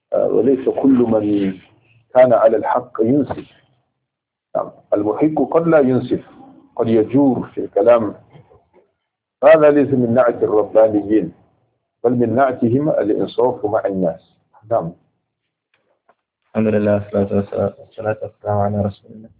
وليس كل من كان على الحق ينصف. نعم. المحق قد لا ينصف، قد يجور في الكلام. هذا ليس من نعت الربانيين، بل من نعتهم الإنصاف مع الناس. نعم. الحمد لله والصلاة والسلام على رسول الله.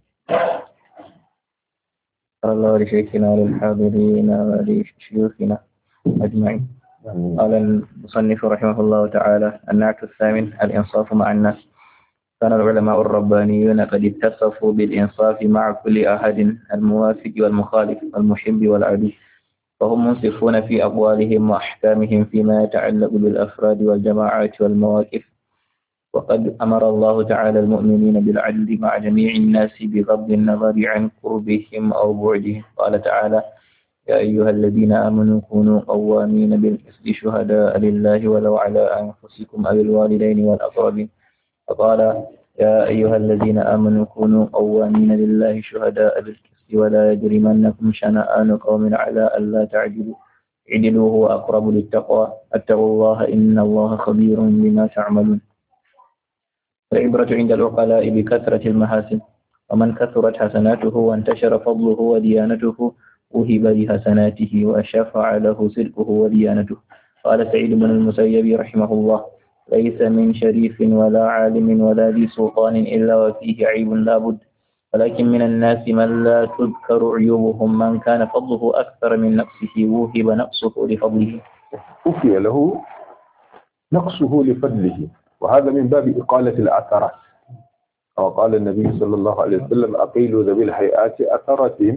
قال الله لشيخنا وللحاضرين ولشيوخنا أجمعين. قال المصنف رحمه الله تعالى: النعت الثامن الإنصاف مع الناس. كان العلماء الربانيون قد اتصفوا بالإنصاف مع كل أحد، الموافق والمخالف، المحب والعدو، فهم منصفون في أقوالهم وأحكامهم فيما يتعلق بالأفراد والجماعات والمواقف. وقد أمر الله تعالى المؤمنين بالعدل مع جميع الناس بغض النظر عن قربهم أو بعدهم. قال تعالى: يا أيها الذين آمنوا كونوا قوامين بالقسط شهداء لله ولو على أنفسكم أو الوالدين والأقربين. فقال: يا أيها الذين آمنوا كونوا قوامين لله شهداء بالقسط ولا يجرمنكم شنآن قوم على ألا تعدلوا اعدلوا هو أقرب للتقوى اتقوا الله إن الله خبير بما تعملون. العبرة عند العقلاء بكثرة المحاسن، ومن كثرت حسناته وانتشر فضله وديانته وهب لحسناته وشفع له صدقه وديانته. قال سعيد بن المسيب رحمه الله: ليس من شريف ولا عالم ولا ذي سلطان إلا وفيه عيب لا بد، ولكن من الناس من لا تذكر عيوبهم، من كان فضله أكثر من نقصه وهب نقصه لفضله. أوفي له نقصه لفضله، وهذا من باب إقالة الأثرات. وقال النبي صلى الله عليه وسلم: أقيلوا ذوي الهيئات أثراتهم.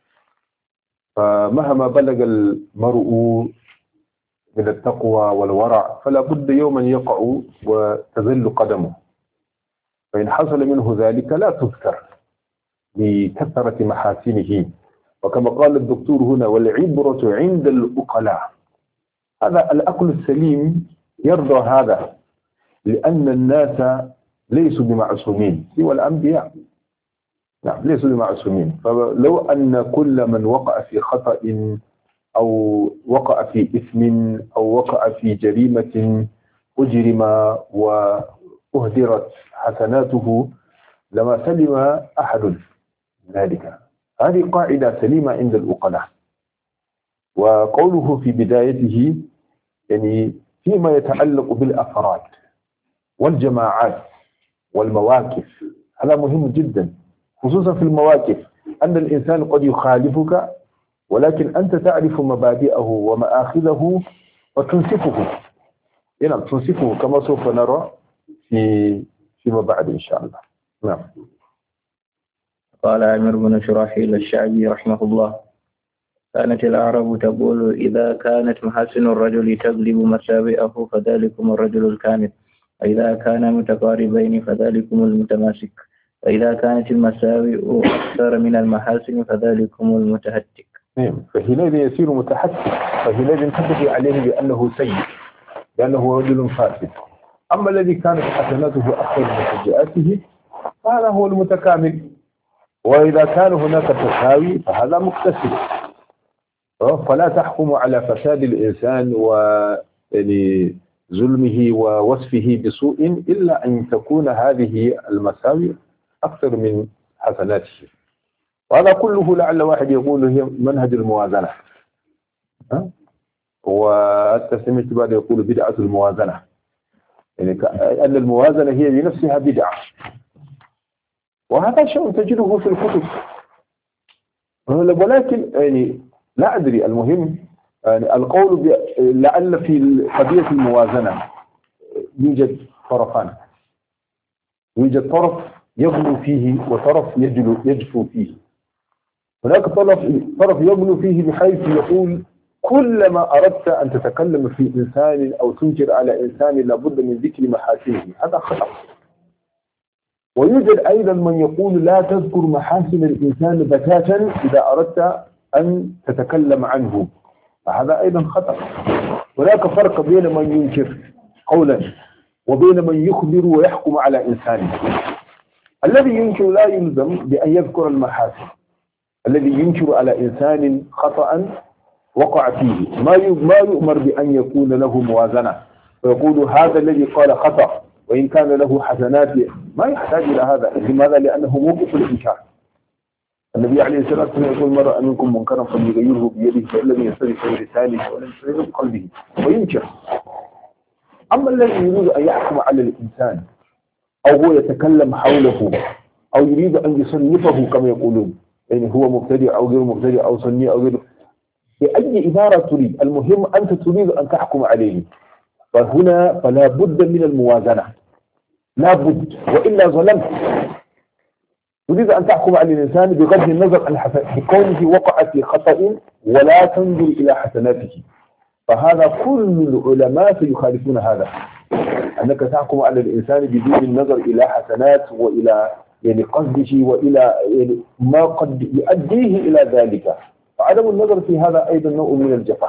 فمهما بلغ المرء من التقوى والورع فلا بد يوما يقع وتذل قدمه، فإن حصل منه ذلك لا تذكر لكثرة محاسنه. وكما قال الدكتور هنا: والعبرة عند الأقلاء. هذا العقل السليم يرضى هذا، لأن الناس ليسوا بمعصومين سوى الأنبياء. نعم، ليسوا بمعصومين. فلو أن كل من وقع في خطأ أو وقع في إثم أو وقع في جريمة أجرم وأهدرت حسناته لما سلم أحد ذلك. هذه قاعدة سليمة عند العقلاء. وقوله في بدايته يعني فيما يتعلق بالأفراد والجماعات والمواقف، هذا مهم جدا، خصوصا في المواقف، أن الإنسان قد يخالفك ولكن أنت تعرف مبادئه ومآخذه وتنصفه. نعم، تنصفه كما سوف نرى فيما بعد إن شاء الله. نعم. قال عامر بن شراحيل الشعبي رحمه الله: كانت الأعراب تقول: إذا كانت محاسن الرجل تغلب مساوئه فذلكم الرجل الكامل، وإذا كان متقاربين فذلكم المتماسك، وإذا كانت المساوئ أكثر من المحاسن فذلكم المتهتك. فحينئذ يصير متحتك، فحينئذ تنتهي عليه بأنه سيء، لأنه رجل فاسد. أما الذي كانت حسناته أكثر من سيئاته فهذا هو المتكامل. وإذا كان هناك تساوي فهذا مكتسب. فلا تحكم على فساد الإنسان وظلمه ووصفه بسوء إلا أن تكون هذه المساوي أكثر من حسناته. وهذا كله لعل واحد يقول هي منهج الموازنة، وسمعت بعض يقول بدعة الموازنة، يعني أن الموازنة هي بنفسها بدعة، وهذا شيء تجده في الكتب. ولكن يعني لا أدري، المهم يعني القول لعل في قضية الموازنة يوجد طرفان، يوجد طرف يغلو فيه وطرف يجفو فيه. هناك طرف يغلو فيه بحيث يقول كلما أردت أن تتكلم في إنسان أو تنكر على إنسان لابد من ذكر محاسنه، هذا خطأ. ويوجد أيضا من يقول لا تذكر محاسن الإنسان بتاتا إذا أردت أن تتكلم عنه، فهذا أيضا خطأ. هناك فرق بين من ينكر قولا وبين من يخبر ويحكم على إنسانه. الذي ينكر لا يلزم بأن يذكر المحاسن. الذي ينكر على إنسان خطأ وقع فيه ما يؤمر بأن يكون له موازنة ويقول هذا الذي قال خطأ وإن كان له حسنات ما يحتاج إلى هذا. لماذا؟ لأنه موقف الإنكار. النبي عليه الصلاة والسلام يقول: من رأى منكم منكرا فليغيره بيده، فإن لم يستطع فبلسانه، وإن لم يستطع بقلبه وينكر. أما الذي يريد أن يحكم على الإنسان أو هو يتكلم حوله أو يريد أن يصنفه كما يقولون، يعني هو مبتدئ أو غير مبتدئ أو سني أو غير، بأي عبارة تريد، المهم أنت تريد أن تحكم عليه. فهنا فلا بد من الموازنة، لا بد، وإلا ظلمت. تريد أن تحكم على الإنسان بغض النظر عن بكونه وقع في خطأ ولا تنظر إلى حسناته، فهذا كل العلماء سيخالفون هذا، أنك تحكم على الإنسان بدون النظر إلى حسنات وإلى يعني قصده وإلى يعني ما قد يؤديه إلى ذلك. فعدم النظر في هذا أيضا نوع من الجفاء.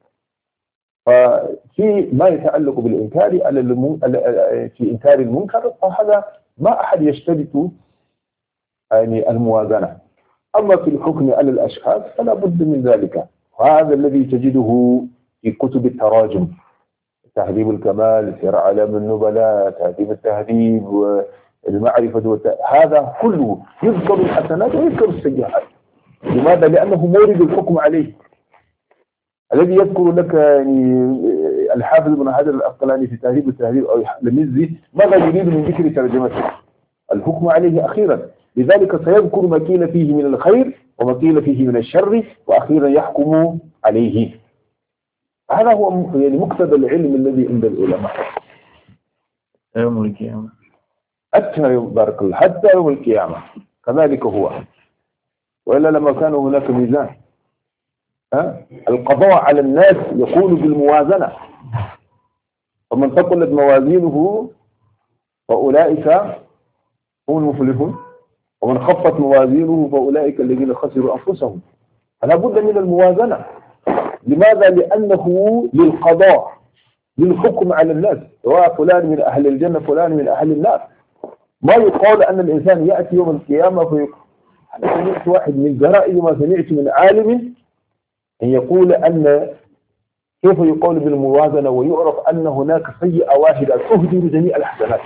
ففي ما يتعلق بالإنكار في إنكار المنكر، فهذا ما أحد يشترط يعني الموازنة. أما في الحكم على الأشخاص فلا بد من ذلك، وهذا الذي تجده في كتب التراجم، تهذيب الكمال، سير أعلام النبلاء، تهذيب التهذيب، والمعرفة هذا كله يذكر الحسنات ويذكر السيئات. لماذا؟ لأنه مورد الحكم عليه. الذي يذكر لك يعني الحافظ ابن حجر العسقلاني في تهذيب التهذيب أو المزي ماذا يريد من ذكر ترجمته؟ الحكم عليه أخيرا. لذلك سيذكر ما قيل فيه من الخير وما قيل فيه من الشر، وأخيرا يحكم عليه. هذا هو يعني مقتضى العلم الذي عند العلماء يوم القيامة، حتى بارك الله، حتى يوم القيامة كذلك هو. وإلا لما كان هناك ميزان. القضاء على الناس يكون بالموازنة، ومن ثقلت موازينه فأولئك هم المفلحون، ومن خفت موازينه فأولئك الذين خسروا أنفسهم. فلا بد من الموازنة. لماذا؟ لأنه للقضاء، للحكم على الناس، سواء فلان من أهل الجنة فلان من أهل النار. ما يقال أن الإنسان يأتي يوم القيامة فيقول: أنا سمعت واحد من جرائد ما سمعت من عالم أن يقول أن كيف يقول بالموازنة ويعرف أن هناك سيئة واحدة تهدر جميع الحسنات.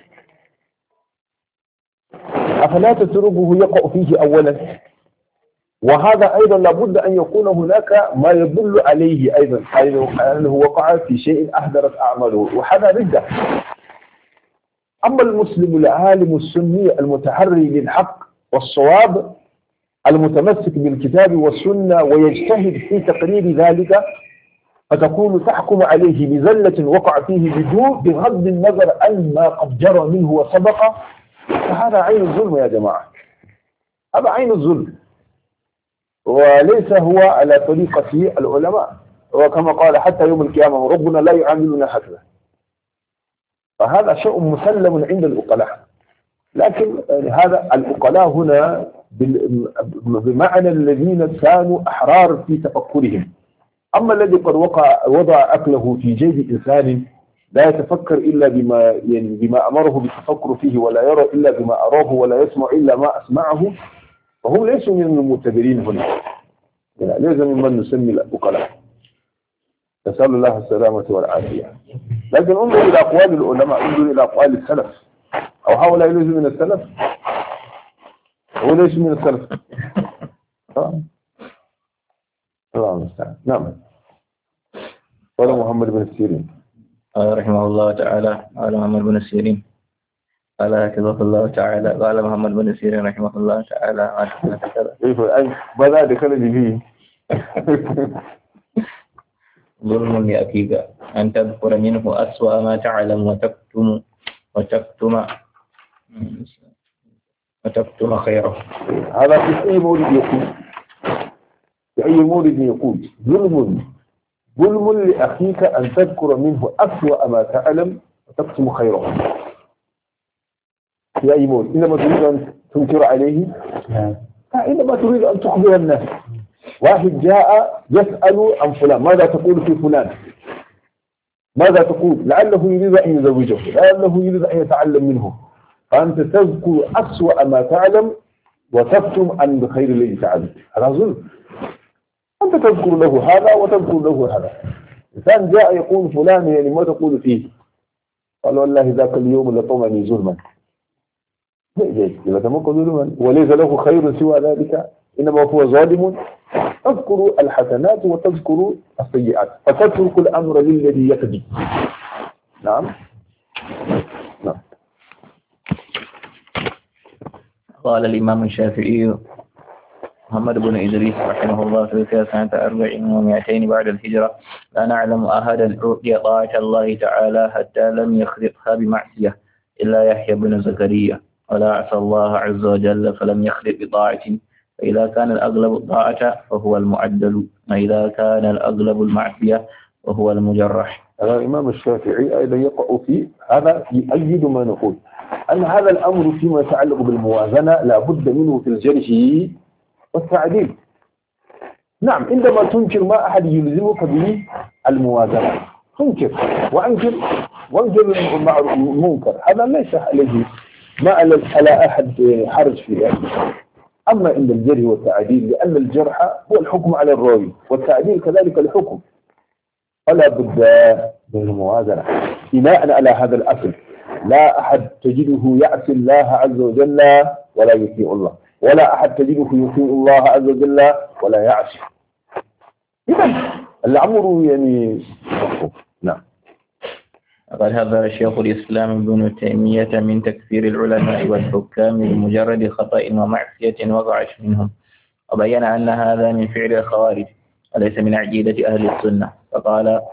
أفلا تتركه يقع فيه أولا؟ وهذا أيضا لابد أن يكون هناك ما يدل عليه أيضا أنه وقع في شيء أحضرت أعماله، وهذا ردة. أما المسلم العالم السني المتحري للحق والصواب المتمسك بالكتاب والسنة ويجتهد في تقرير ذلك، فتكون تحكم عليه بزلة وقع فيه بغض النظر عن ما قد جرى منه وسبق، فهذا عين الظلم يا جماعة، هذا عين الظلم، وليس هو على طريقة العلماء. وكما قال: حتى يوم القيامة ربنا لا يعاملنا هكذا. فهذا شيء مسلم عند العقلاء. لكن هذا العقلاء هنا بمعنى الذين كانوا أحرار في تفكرهم. أما الذي قد وضع عقله في جيب إنسان لا يتفكر إلا بما أمره بالتفكر فيه، ولا يرى إلا بما أراه، ولا يسمع إلا ما أسمعه، فهم ليسوا من المعتبرين هنا، يعني ليس ممن نسمي العقلاء. نسأل الله السلامة والعافية. لكن انظر إلى أقوال العلماء، انظر إلى أقوال السلف، أو هؤلاء ليسوا من السلف، هو ليس من السلف. الله المستعان. نعم. قال محمد بن السيرين رحمه الله تعالى، قال محمد بن السيرين قال حفظه الله تعالى، قال محمد بن السيرين رحمه الله تعالى كيف بدأ دخل فيه ظلم لأخيك أن تذكر منه أسوأ ما تعلم وتكتم خيره. هذا في أي مورد يقول، في أي مورد يقول ظلم لأخيك أن تذكر منه أسوأ ما تعلم وتكتم خيره. في أي مورد؟ إنما تريد أن تنكر عليه، إنما تريد أن تخبر الناس. واحد جاء يسأل عن فلان، ماذا تقول في فلان؟ ماذا تقول؟ لعله يريد أن يزوجه، لعله يريد أن يتعلم منه، فأنت تذكر أسوأ ما تعلم وتكتم عن بخير الذي تعلم. هذا ظلم. أنت تذكر له هذا وتذكر له هذا. إنسان جاء يقول فلان، يعني ما تقول فيه؟ قال والله ذاك اليوم لطمني ظلما. لطمك ظلما وليس له خير سوى ذلك، إنما هو ظالم. تذكروا الحسنات وتذكروا السيئات، فتترك الأمر للذي يقضي. نعم. نعم. قال الإمام الشافعي محمد بن إدريس رحمه الله في سنة 400 بعد الهجرة: لا نعلم أحدا أعطي طاعة الله تعالى حتى لم يخلقها بمعصية إلا يحيى بن زكريا، ولا عصى الله عز وجل فلم يخلق بطاعة، فإذا كان الأغلب الطاعة فهو المعدل، وإذا كان الأغلب المعصية وهو المجرح. الإمام الشافعي أيضا يقع في هذا، يؤيد ما نقول أن هذا الأمر فيما يتعلق بالموازنة لا بد منه في الجرح والتعديل. نعم، عندما تنكر ما أحد يلزمك به الموازنة، تنكر وانكر المنكر، هذا ليس عليه ما على أحد حرج في ذلك. أما عند الجرح والتعديل، لأن الجرح هو الحكم على الراوي والتعديل كذلك الحكم، فلا بد من الموازنة. بناء على هذا الأصل لا أحد تجده يعصي الله عز وجل ولا يطيع الله، ولا أحد تجده يطيع الله عز وجل ولا يعصي. إذن الأمر يعني نعم. قال هذا شيخ الإسلام ابن تيمية من تكفير العلماء والحكام بمجرد خطأ ومعصية وقعت منهم، وبين أن هذا من فعل الخوارج وليس من عقيدة أهل السنة. فقال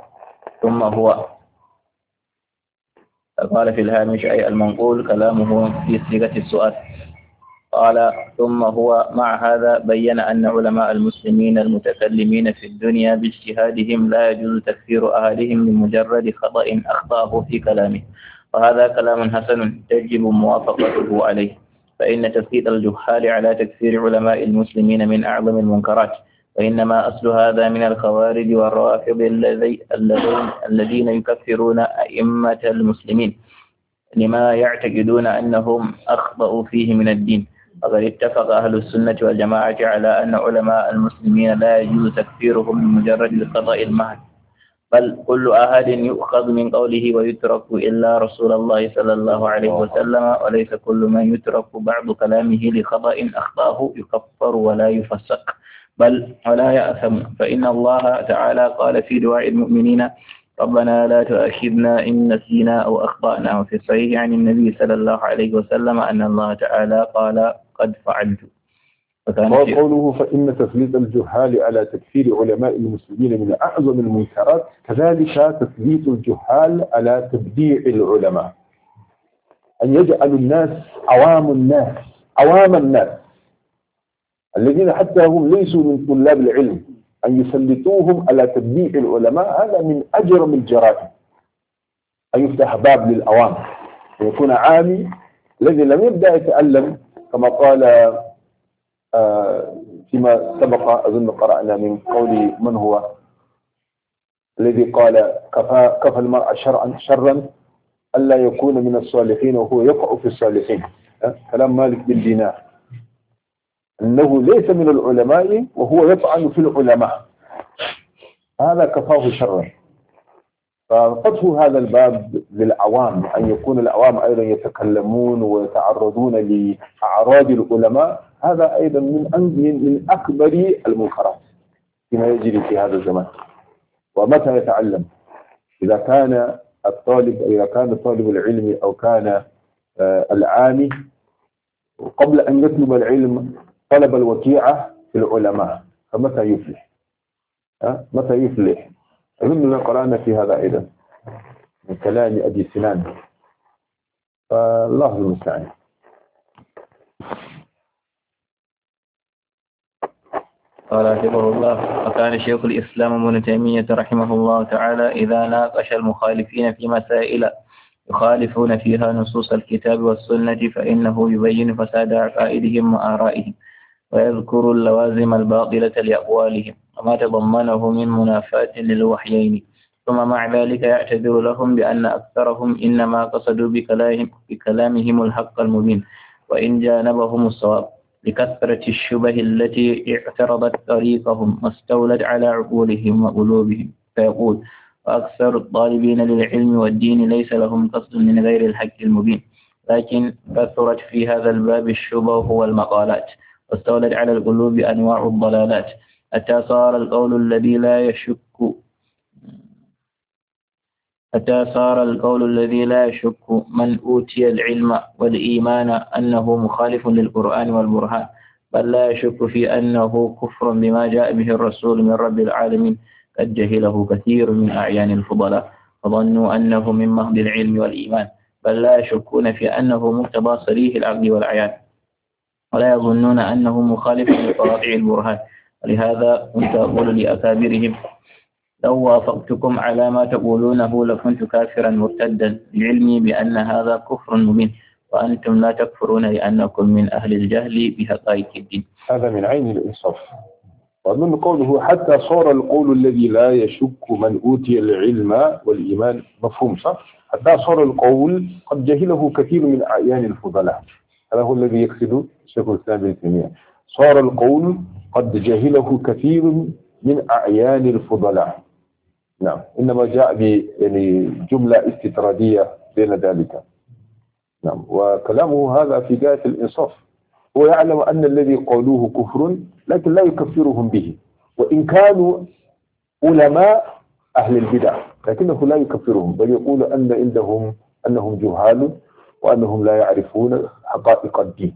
في الهامش أي المنقول كلامه في صيغة السؤال. قال ثم هو مع هذا بين أن علماء المسلمين المتكلمين في الدنيا باجتهادهم لا يجوز تكفير أهلهم بمجرد خطأ أخطأه في كلامه، وهذا كلام حسن تجب موافقته عليه، فإن تسقيط الجهال على تكفير علماء المسلمين من أعظم المنكرات، وإنما أصل هذا من الخوارج والروافض الذين يكفرون أئمة المسلمين لما يعتقدون أنهم أخطأوا فيه من الدين. وقد اتفق أهل السنة والجماعة على أن علماء المسلمين لا يجوز تكفيرهم بمجرد الخطأ المحض، بل كل أحد يؤخذ من قوله ويترك إلا رسول الله صلى الله عليه وسلم، وليس كل من يترك بعض كلامه لخطأ أخطأه يكفر ولا يفسق بل ولا يأثم، فإن الله تعالى قال في دعاء المؤمنين: ربنا لا تؤاخذنا إن نسينا أو أخطأنا. وفي الصحيح عن النبي صلى الله عليه وسلم أن الله تعالى قال: قد فعلت. وقوله فإن تسليط الجهال على تكفير علماء المسلمين من أعظم المنكرات، كذلك تسليط الجهال على تبديع العلماء، أن يجعل الناس عوام الناس الذين حتى هم ليسوا من طلاب العلم، أن يسلطوهم على تبديع العلماء. هذا من أجرم الجرائم، أن يفتح باب للأوام، أن يكون عامي الذي لم يبدأ يتعلم، كما قال فيما سبق أظن قرأنا من قول من هو الذي قال: كفى المرء شرا ألا يكون من الصالحين وهو يقع في الصالحين. كلام مالك بن دينار، أنه ليس من العلماء وهو يطعن في العلماء، هذا كفاه شرا. ففتح هذا الباب للعوام، أن يكون العوام أيضا يتكلمون ويتعرضون لأعراض العلماء، هذا أيضا من أكبر المنكرات فيما يجري في هذا الزمان. ومتى يتعلم؟ إذا كان طالب العلم أو كان العامي قبل أن يطلب العلم طلب الوقيعة في العلماء، فمتى يفلح؟ متى يفلح؟ أظننا قرأنا في هذا أيضا من كلام أبي سنان، فالله المستعان. قال حفظه الله: وكان شيخ الإسلام ابن تيمية رحمه الله تعالى إذا ناقش المخالفين في مسائل يخالفون فيها نصوص الكتاب والسنة فإنه يبين فساد عقائدهم وآرائهم، ويذكر اللوازم الباطلة لأقوالهم وما تضمنه من منافاة للوحيين، ثم مع ذلك يعتذر لهم بأن أكثرهم إنما قصدوا بكلامهم الحق المبين، وإن جانبهم الصواب، لكثرة الشبه التي اعترضت طريقهم واستولت على عقولهم وقلوبهم. فيقول: فأكثر الطالبين للعلم والدين ليس لهم قصد من غير الحق المبين، لكن كثرت في هذا الباب الشبه والمقالات، واستولت على القلوب أنواع الضلالات، حتى صار القول الذي لا يشك من أوتي العلم والإيمان أنه مخالف للقرآن والبرهان، بل لا يشك في أنه كفر بما جاء به الرسول من رب العالمين، قد جهله كثير من أعيان الفضلاء فظنوا أنه من مهد العلم والإيمان، بل لا يشكون في أنه مقتضى صريح العقل والعيان، ولا يظنون أنه مخالف لقواطع البرهان. ولهذا كنت أقول لأكابرهم: لو وافقتكم على ما تقولونه لكنت كافرا مرتدا، لعلمي بأن هذا كفر مبين، وأنتم لا تكفرون لأنكم من أهل الجهل بحقائق الدين. هذا من عين الإنصاف. ومن قوله حتى صار القول الذي لا يشك من أوتي العلم والإيمان مفهوم صح؟ حتى صار القول قد جهله كثير من أعيان الفضلاء. هذا هو الذي يقصد شيخ الإسلام ابن تيمية. صار القول قد جهله كثير من أعيان الفضلاء. نعم، إنما جاء يعني جملة استطرادية بين ذلك. نعم، وكلامه هذا في غاية الإنصاف. هو يعلم أن الذي قالوه كفر لكن لا يكفرهم به، وإن كانوا علماء أهل البدع لكنه لا يكفرهم، بل يقول أنهم جهال وأنهم لا يعرفون حقائق الدين.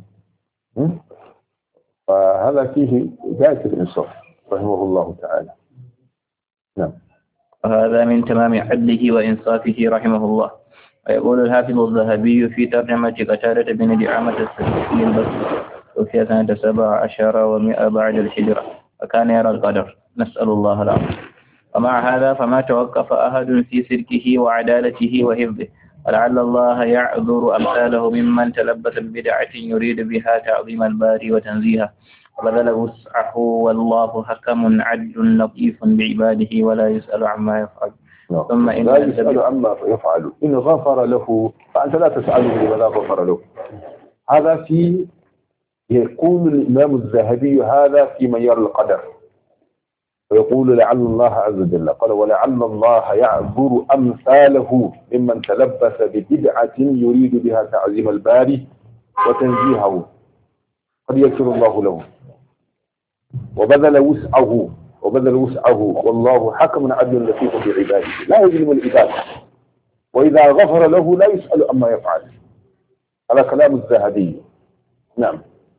فهذا فيه غاية الإنصاف رحمه الله تعالى. نعم. وهذا من تمام عدله وإنصافه رحمه الله. ويقول الحافظ الذهبي في ترجمة قتادة بن دعامة السدوسي البصري: توفي سنة 17 و100 بعد الهجرة، وكان يرى القدر، نسأل الله العافية. ومع هذا فما توقف أحد في سلكه وعدالته وحفظه، ولعل الله يعذر أمثاله ممن تلبس ببدعة يريد بها تعظيم الباري وتنزيهه، وبذل وسعه، والله حكم عدل لطيف بعباده ولا يسأل عما يفعل. ثم لا يسأل عما يفعل، إن غفر له فأنت لا تسأله لماذا غفر له. هذا يقول الإمام الذهبي هذا في من يرى القدر، ويقول لعل الله عز وجل قال: ولعل الله يعذر أمثاله ممن تلبس ببدعة يريد بها تعظيم الباري وتنزيهه، قد يغفر الله له وبذل وسعه، والله حكم عدل لطيف بعباده لا يظلم العباد، وإذا غفر له لا يسأل عما يفعل. هذا كلام الذهبي. نعم.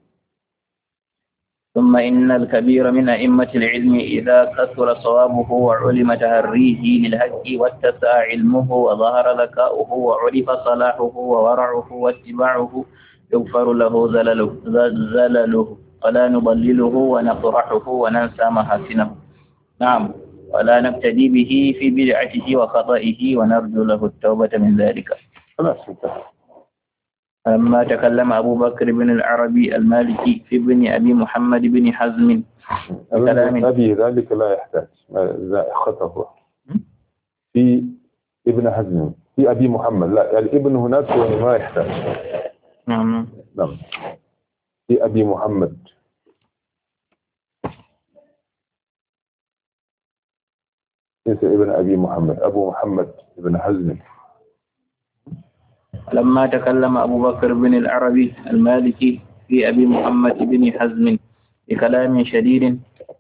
ثم إن الكبير من أئمة العلم إذا كثر صوابه وعلم تهريه للحق واتسع علمه وظهر ذكاؤه وعرف صلاحه وورعه واتباعه يغفر له زلله ولا نضلله ونطرحه وننسى محاسنه. نعم، ولا نقتدي به في بدعته وخطئه ونرجو له التوبة من ذلك. لما تكلم أبو بكر بن العربي المالكي في ابن أبي محمد بن حزم بكلام أبي ذلك لا يحتاج خطأ في ابن حزم في أبي محمد، لا يعني ابن هناك ما يحتاج. نعم في أبي محمد. ليس ابن أبي محمد، أبو محمد ابن حزم. لما تكلم أبو بكر بن العربي المالكي في أبي محمد بن حزم بكلام شديد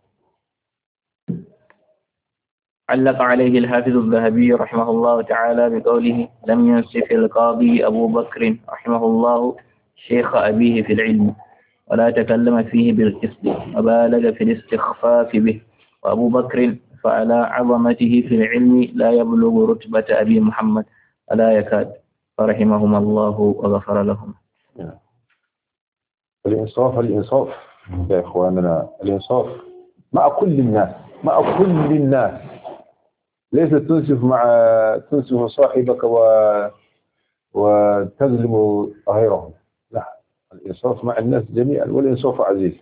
علق عليه الحافظ الذهبي رحمه الله تعالى بقوله: لم ينصف القاضي أبو بكر رحمه الله شيخ أبيه في العلم، ولا تكلم فيه بالقسط، وبالغ في الاستخفاف به، وأبو بكر فعلى عظمته في العلم لا يبلغ رتبة أبي محمد ولا يكاد، فرحمهم الله وغفر لهم. الإنصاف يا إخواننا، الإنصاف مع كل الناس، ليس تنصف صاحبك وتظلم غيره، لا، الإنصاف مع الناس جميعا، والإنصاف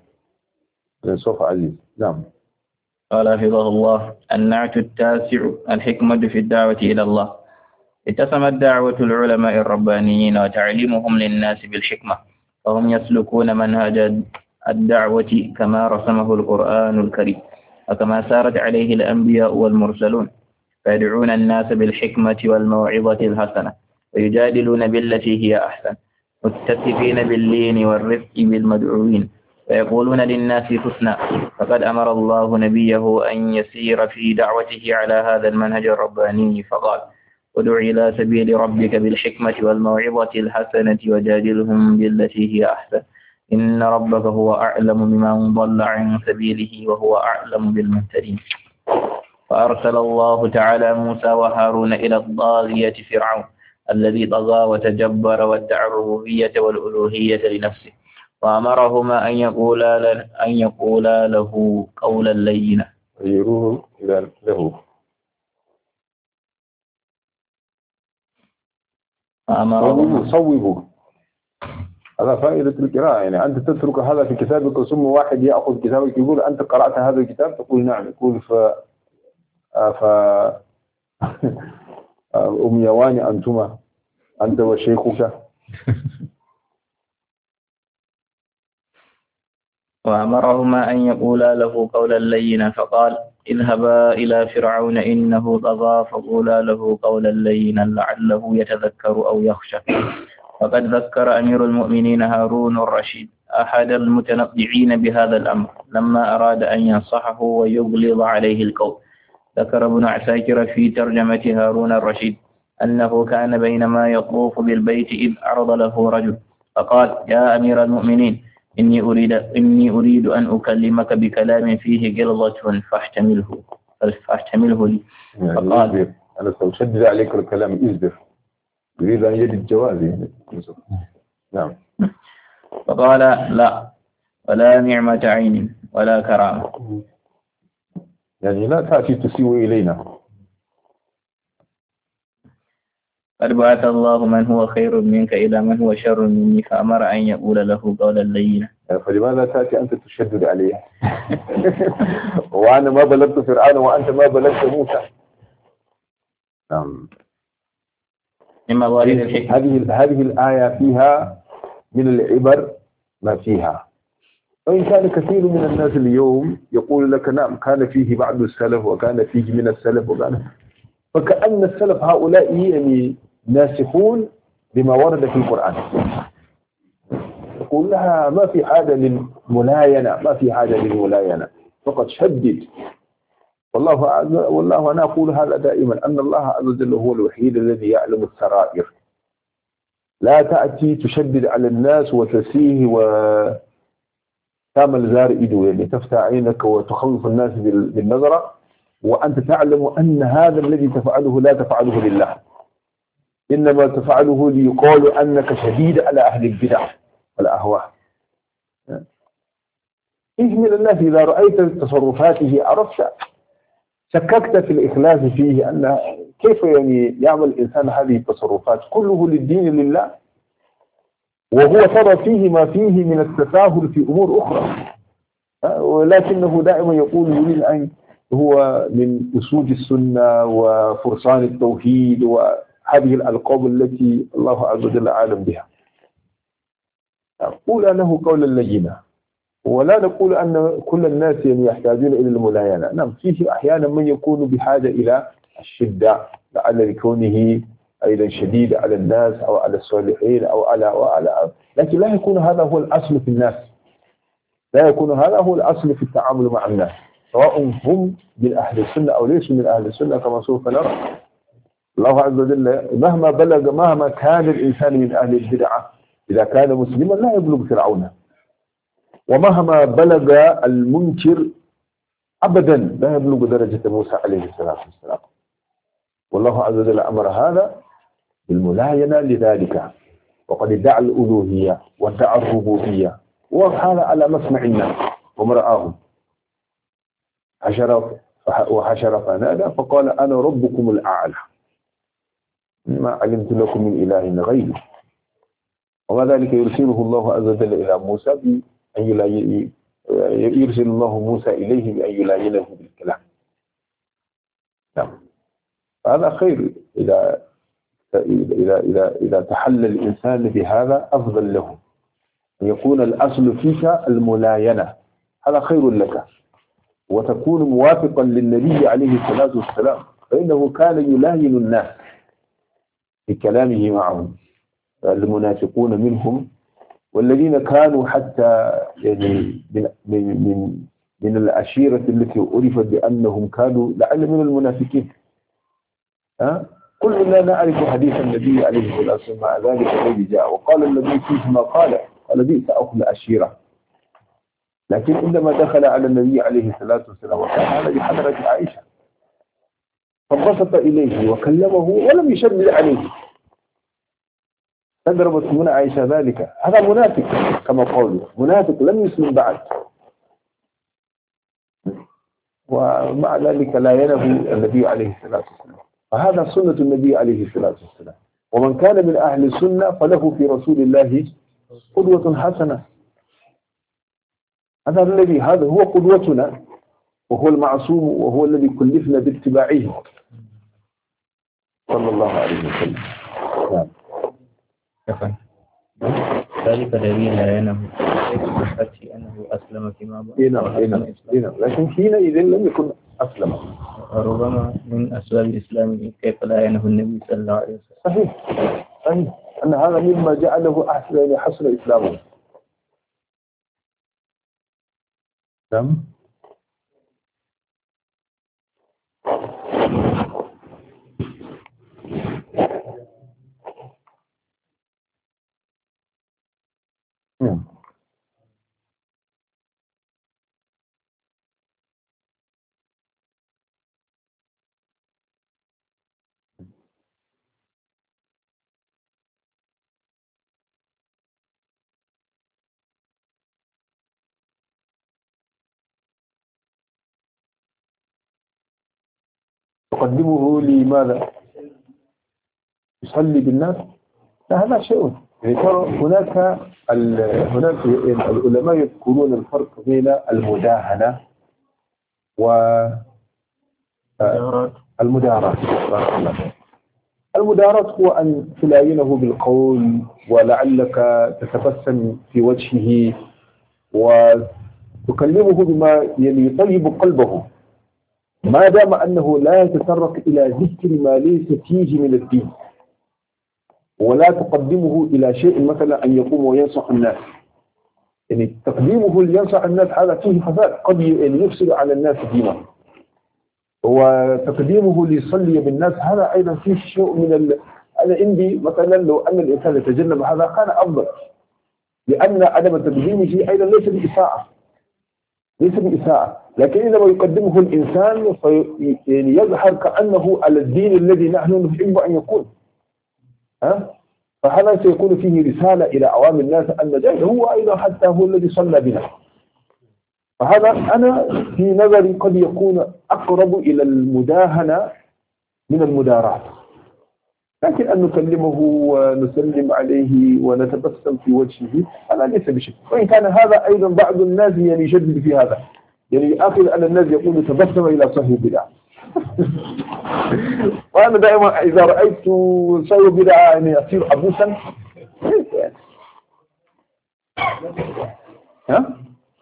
عزيز. نعم. قال حفظه الله: النعت التاسع الحكمة في الدعوة إلى الله. اتسمت دعوة العلماء الربانيين وتعليمهم للناس بالحكمة، فهم يسلكون منهج الدعوة كما رسمه القرآن الكريم، وكما سارت عليه الأنبياء والمرسلون، فيدعون الناس بالحكمة والموعظة الحسنة ويجادلون بالتي هي أحسن متفقين باللين والرفق بالمدعوين ويقولون للناس حسنا. فقد أمر الله نبيه أن يسير في دعوته على هذا المنهج الرباني فقال ادع إلى سبيل ربك بالحكمة والموعظة الحسنة وجادلهم بالتي هي أحسن إن ربك هو أعلم بمن ضل عن سبيله وهو أعلم بالمهتدين. فأرسل الله تعالى موسى وهارون إلى الطاغية فرعون الذي طغى وتجبر وادعى الربوبية والألوهية لنفسه وأمرهما أن يقولا له قولا لينا. صوبوا. هذا فائدة القراءة، يعني أنت تترك هذا في كتابك ثم واحد يأخذ كتابك يقول أنت قرأت هذا الكتاب تقول نعم، يقول أميوان أنتما أنت وشيخك. وأمرهما أن يقولا له قولا لينا فقال اذهبا إلى فرعون إنه طغى فقولا له قولا لينا لعله يتذكر أو يخشى. وقد ذكر أمير المؤمنين هارون الرشيد أحد المتنبعين بهذا الأمر لما أراد أن ينصحه ويغلظ عليه القول. ذكر ابن عساكر في ترجمة هارون الرشيد أنه كان بينما يطوف بالبيت إذ عرض له رجل فقال يا أمير المؤمنين إني أريد أن أكلمك بكلام فيه غلظة فاحتمله لي. فقال أنا سأشدد عليك الكلام اصبر، يريد أن يجد جوازي. نعم. فقال لا ولا نعمة عين ولا كرامة، يعني لا تأتي تسوي إلينا. قد بعث الله من هو خير منك إلى من هو شر مني فأمر أن يقول له قولا لينا. فلماذا تأتي أنت تشدد عليه؟ وأنا ما بلغت فرعون وأنت ما بلغت موسى. نعم. هذه الآية فيها من العبر ما فيها. وإن كان كثير من الناس اليوم يقول لك نعم كان فيه بعض السلف وكان فيه من السلف فكأن السلف هؤلاء يعني ناسخون بما ورد في القرآن. يقول لها ما في حاجة للملاينة، ما في حاجة للملاينة، فقط شدد. والله أنا أقول هذا دائما أن الله عز وجل هو الوحيد الذي يعلم السرائر. لا تأتي تشدد على الناس وتسيه وتعمل زارئد، يعني تفتح عينك وتخوف الناس بالنظرة وأنت تعلم أن هذا الذي تفعله لا تفعله لله، إنما تفعله ليقال أنك شديد على أهل البدع والأهواء. من الناس إذا رأيت تصرفاته عرفت شككت في الإخلاص فيه، أن كيف يعني يعمل الإنسان هذه التصرفات كله للدين لله وهو ترى فيه ما فيه من التساهل في أمور أخرى، ولكنه دائما يقول يريد أن هو من أسود السنة وفرسان التوحيد وهذه الألقاب التي الله عز وجل عالم بها. نقول له قولا لينا، ولا نقول أن كل الناس يعني يحتاجون إلى الملاينة. نعم فيه أحيانا من يكون بحاجة إلى الشدة لعل لكونه أيضا شديد على الناس أو على الصالحين أو على لكن لا يكون هذا هو الأصل في الناس، لا يكون هذا هو الأصل في التعامل مع الناس سواء هم من أهل السنة أو ليسوا من أهل السنة كما سوف نرى. الله عز وجل مهما كان الإنسان من أهل البدعة إذا كان مسلما لا يبلغ فرعون، ومهما بلغ المنكر أبدا لا يبلغ درجة موسى عليه الصلاة والسلام. والله عز وجل أمر هذا بالملاينة لذلك، وقد ادعى الألوهية وادعى الربوبية وهذا على مسمع الناس ومرآهم. وحشر فنادى فقال أنا ربكم الأعلى ما علمت لكم من إله غيري. وما ذلك يرسله الله عز وجل إلى موسى بأن يرسل الله موسى إليه بأن يلاينه بالكلام. نعم. هذا خير إذا تحلل الإنسان بهذا أفضل له أن يكون الأصل فيك الملاينة، هذا خير لك وتكون موافقا للنبي عليه الصلاة والسلام فإنه كان يلاين الناس في كلامه معهم، المنافقون منهم والذين كانوا حتى يعني من العشيرة التي عرفت بأنهم كانوا لعل من المنافقين. كلنا نعرف حديث النبي عليه الصلاة والسلام مع ذلك الذي جاء وقال النبي فيه ما قال بئس أخو العشيرة. لكن عندما دخل على النبي عليه الصلاة والسلام وكان على بحضرة عائشة فانبسط إليه وكلمه ولم يشمل عليه، تضربت من عائشة ذلك. هذا منافق كما قالوا، منافق لم يسلم بعد، ومع ذلك لا ينهى النبي عليه الصلاة والسلام. فهذا سنة النبي عليه الصلاة والسلام، ومن كان من أهل السنة فله في رسول الله قدوة حسنة. هذا هو قدوتنا، وهو المعصوم، وهو الذي كلفنا باتباعه صلى الله عليه وسلم. نعم. ذلك الذي لا ينهى حتى أنه أسلم فيما بعد. نعم. لكن حينئذ لم يكن أسلم. ربما من أسباب إسلامه كيف لا ينهى النبي صلى الله عليه وسلم. صحيح أن هذا مما جعله أحسن حسن إسلامه. نعم. تقدمه لماذا؟ يصلي بالناس؟ لا، هذا شيء. يعني هناك العلماء يذكرون الفرق بين المداهنة والمداراة. المداراة هو أن تلاينه بالقول ولعلك تتبسم في وجهه وتكلمه بما يطيب قلبه، ما دام أنه لا يتطرق إلى ذكر ما ليس فيه من الدين، ولا تقدمه إلى شيء مثلا أن يقوم وينصح الناس. يعني تقديمه لينصح الناس هذا فيه فساد، قد يفسد على الناس دينهم. وتقديمه ليصلي بالناس هذا أيضا فيه شيء من أنا عندي مثلا لو أن الإنسان يتجنب هذا كان أفضل، لأن عدم تقديمه أيضا ليس بإساءة. لكن إذا ما يقدمه الإنسان يعني يظهر كأنه على الدين الذي نحن نحب أن يكون. فهذا سيكون فيه رسالة إلى عوام الناس أن جاء هو أيضا حتى هو الذي صلى بنا. فهذا أنا في نظري قد يكون أقرب إلى المداهنة من المداراة. لكن أن نكلمه ونسلم عليه ونتبسم في وجهه هذا ليس بشيء. وإن كان هذا أيضا بعض الناس يعني يشدد في هذا، يعني آخر أن الناس يقول تبسم إلى صاحب بدعة. وأنا دائما إذا رأيت صاحب بدعة يعني أصير عبوسا. ها؟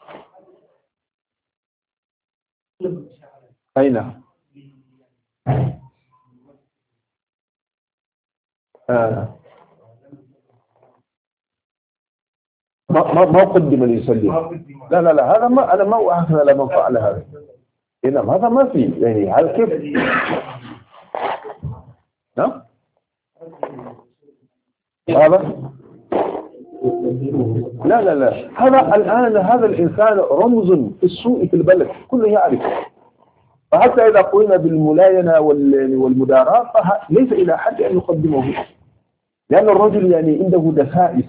أين؟ ما قدم ليصلي. لا هذا ما أنا ما أحسن لمن فعل هذا. نعم هذا ما في، يعني هل كيف؟ نعم هذا لا هذا الآن هذا الإنسان رمز في السوء في البلد كله يعرف. فحتى إذا قلنا بالملاينة والمداراة ليس إلى حد أن يقدمه، لأن الرجل يعني عنده دسائس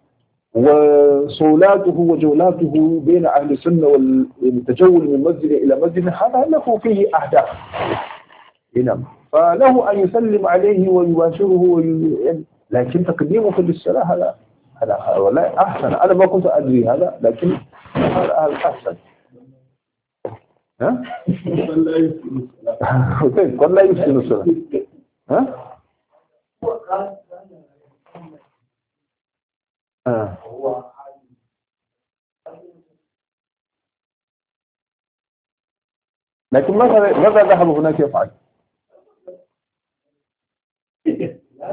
وصولاته وجولاته بين أهل السنة والتجول من مسجد إلى مسجد هذا له فيه أهداف. نعم فله أن يسلم عليه ويباشره لكن تقديمه للصلاة هذا ولا أحسن. أنا ما كنت أدري هذا لكن هذا أحسن. ها؟ قل لا يفسد الصلاة. ها؟ لكن ماذا ذهب هناك يفعل؟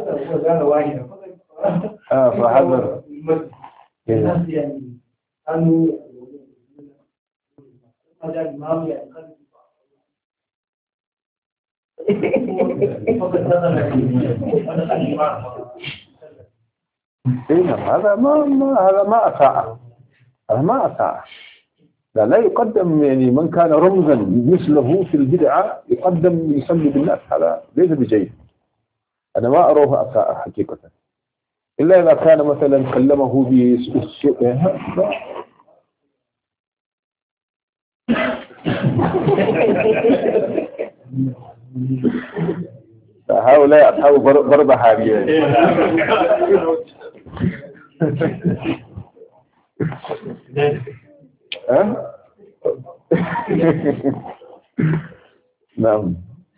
فحذر الناس يعني كانوا هذا الإمام يعني هذا ما أساء، هذا ما أساء. لا يقدم يعني من كان رمزا مثله في البدعة يقدم يسمي بالناس، هذا ليس بجيد. أنا ما أروه أساء حقيقة، إلا إذا كان مثلا كلمه بالسوء. هؤلاء أصحاب ضربة حالية. نعم.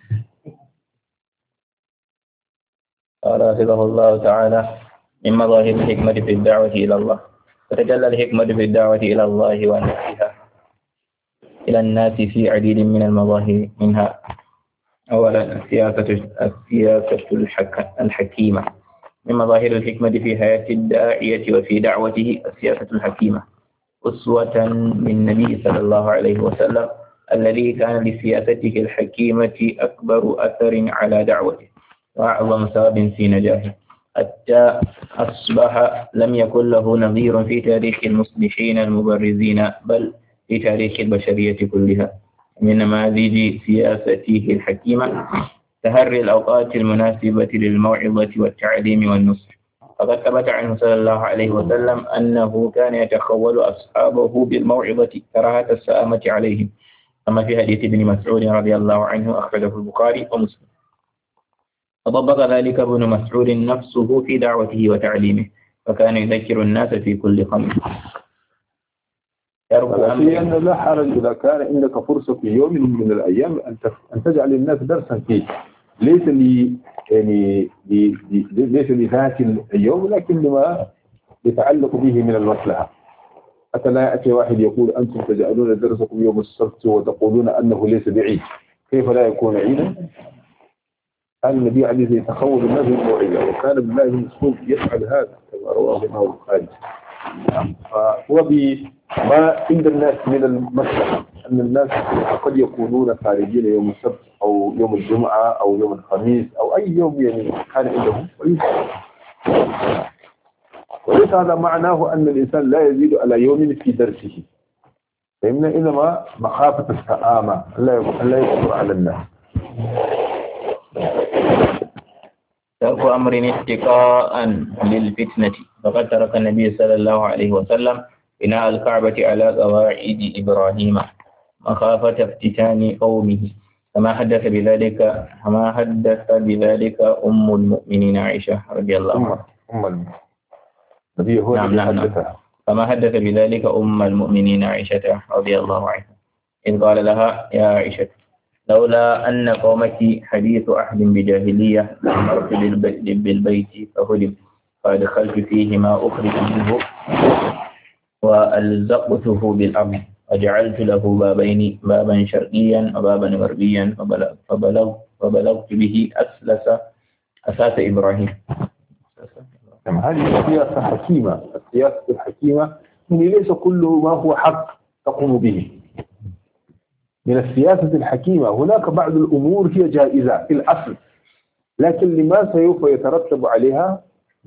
قال حفظه الله تعالى: من مظاهر الحكمة في الدعوة إلى الله. فتجلى الحكمة في الدعوة إلى الله ونفسها إلى الناس في عديد من المظاهر، منها أولا السياسة الحكيمة. من مظاهر الحكمة في حياة الداعية وفي دعوته السياسة الحكيمة، أسوة بالنبي صلى الله عليه وسلم الذي كان لسياسته الحكيمة أكبر أثر على دعوته وأعظم سبب في نجاحه، حتى أصبح لم يكن له نظير في تاريخ المصلحين المبرزين بل في تاريخ البشرية كلها. من نماذج سياسته الحكيمة تهري الأوقات المناسبة للموعظة والتعليم والنصح، فقد ثبت عنه صلى الله عليه وسلم أنه كان يتخول أصحابه بالموعظة كراهة السآمة عليهم، كما في حديث ابن مسعود رضي الله عنه أخرجه البخاري ومسلم. فطبق ذلك ابن مسعود نفسه في دعوته وتعليمه، فكان يذكر الناس في كل خمس. أن لا حرج إذا كان عندك فرصة في يوم من الأيام أن تجعل الناس درسا فيه، ليس لذات اليوم لكن لما يتعلق به من المصلحة. حتى لا يأتي واحد يقول أنتم تجعلون درسكم يوم السبت وتقولون أنه ليس بعيد، كيف لا يكون عيدا؟ كان النبي عليه الصلاة والسلام يتخول الناس بالموعظة، وكان بالله بن مسعود يفعل هذا كما رواه الإمام البخاري. فهو بما عند الناس من المصلحة أن الناس قد يكونون خارجين يوم السبت أو يوم الجمعة أو يوم الخميس أو أي يوم يعني كان عندهم، وليس هذا معناه أن الإنسان لا يزيد على يوم في درسه، فإن إنما مخافة السآمة لا يكون على الناس. ترك أمر اتقاء للفتنة، فقد ترك النبي صلى الله عليه وسلم بناء الكعبة على قواعد إبراهيم مخافة افتتان قومه، كما حدث بذلك أم المؤمنين عائشة رضي الله عنها. كما حدث بذلك أم المؤمنين عائشة رضي الله عنها إذ قال لها: يا عائشة، لولا أن قومك حديث عهد بجاهلية أمرت بالبيت فهدم، فأدخلت فيه ما أخرج منه وألزقته بالأرض، وجعلت له بابين، بابا شرقيا وبابا غربيا، فبلغت به أساس إبراهيم. هذه السياسة حكيمة. السياسة الحكيمة يعني ليس كل ما هو حق تقوم به. من السياسة الحكيمة هناك بعض الأمور هي جائزة في الأصل، لكن لما سوف يترتب عليها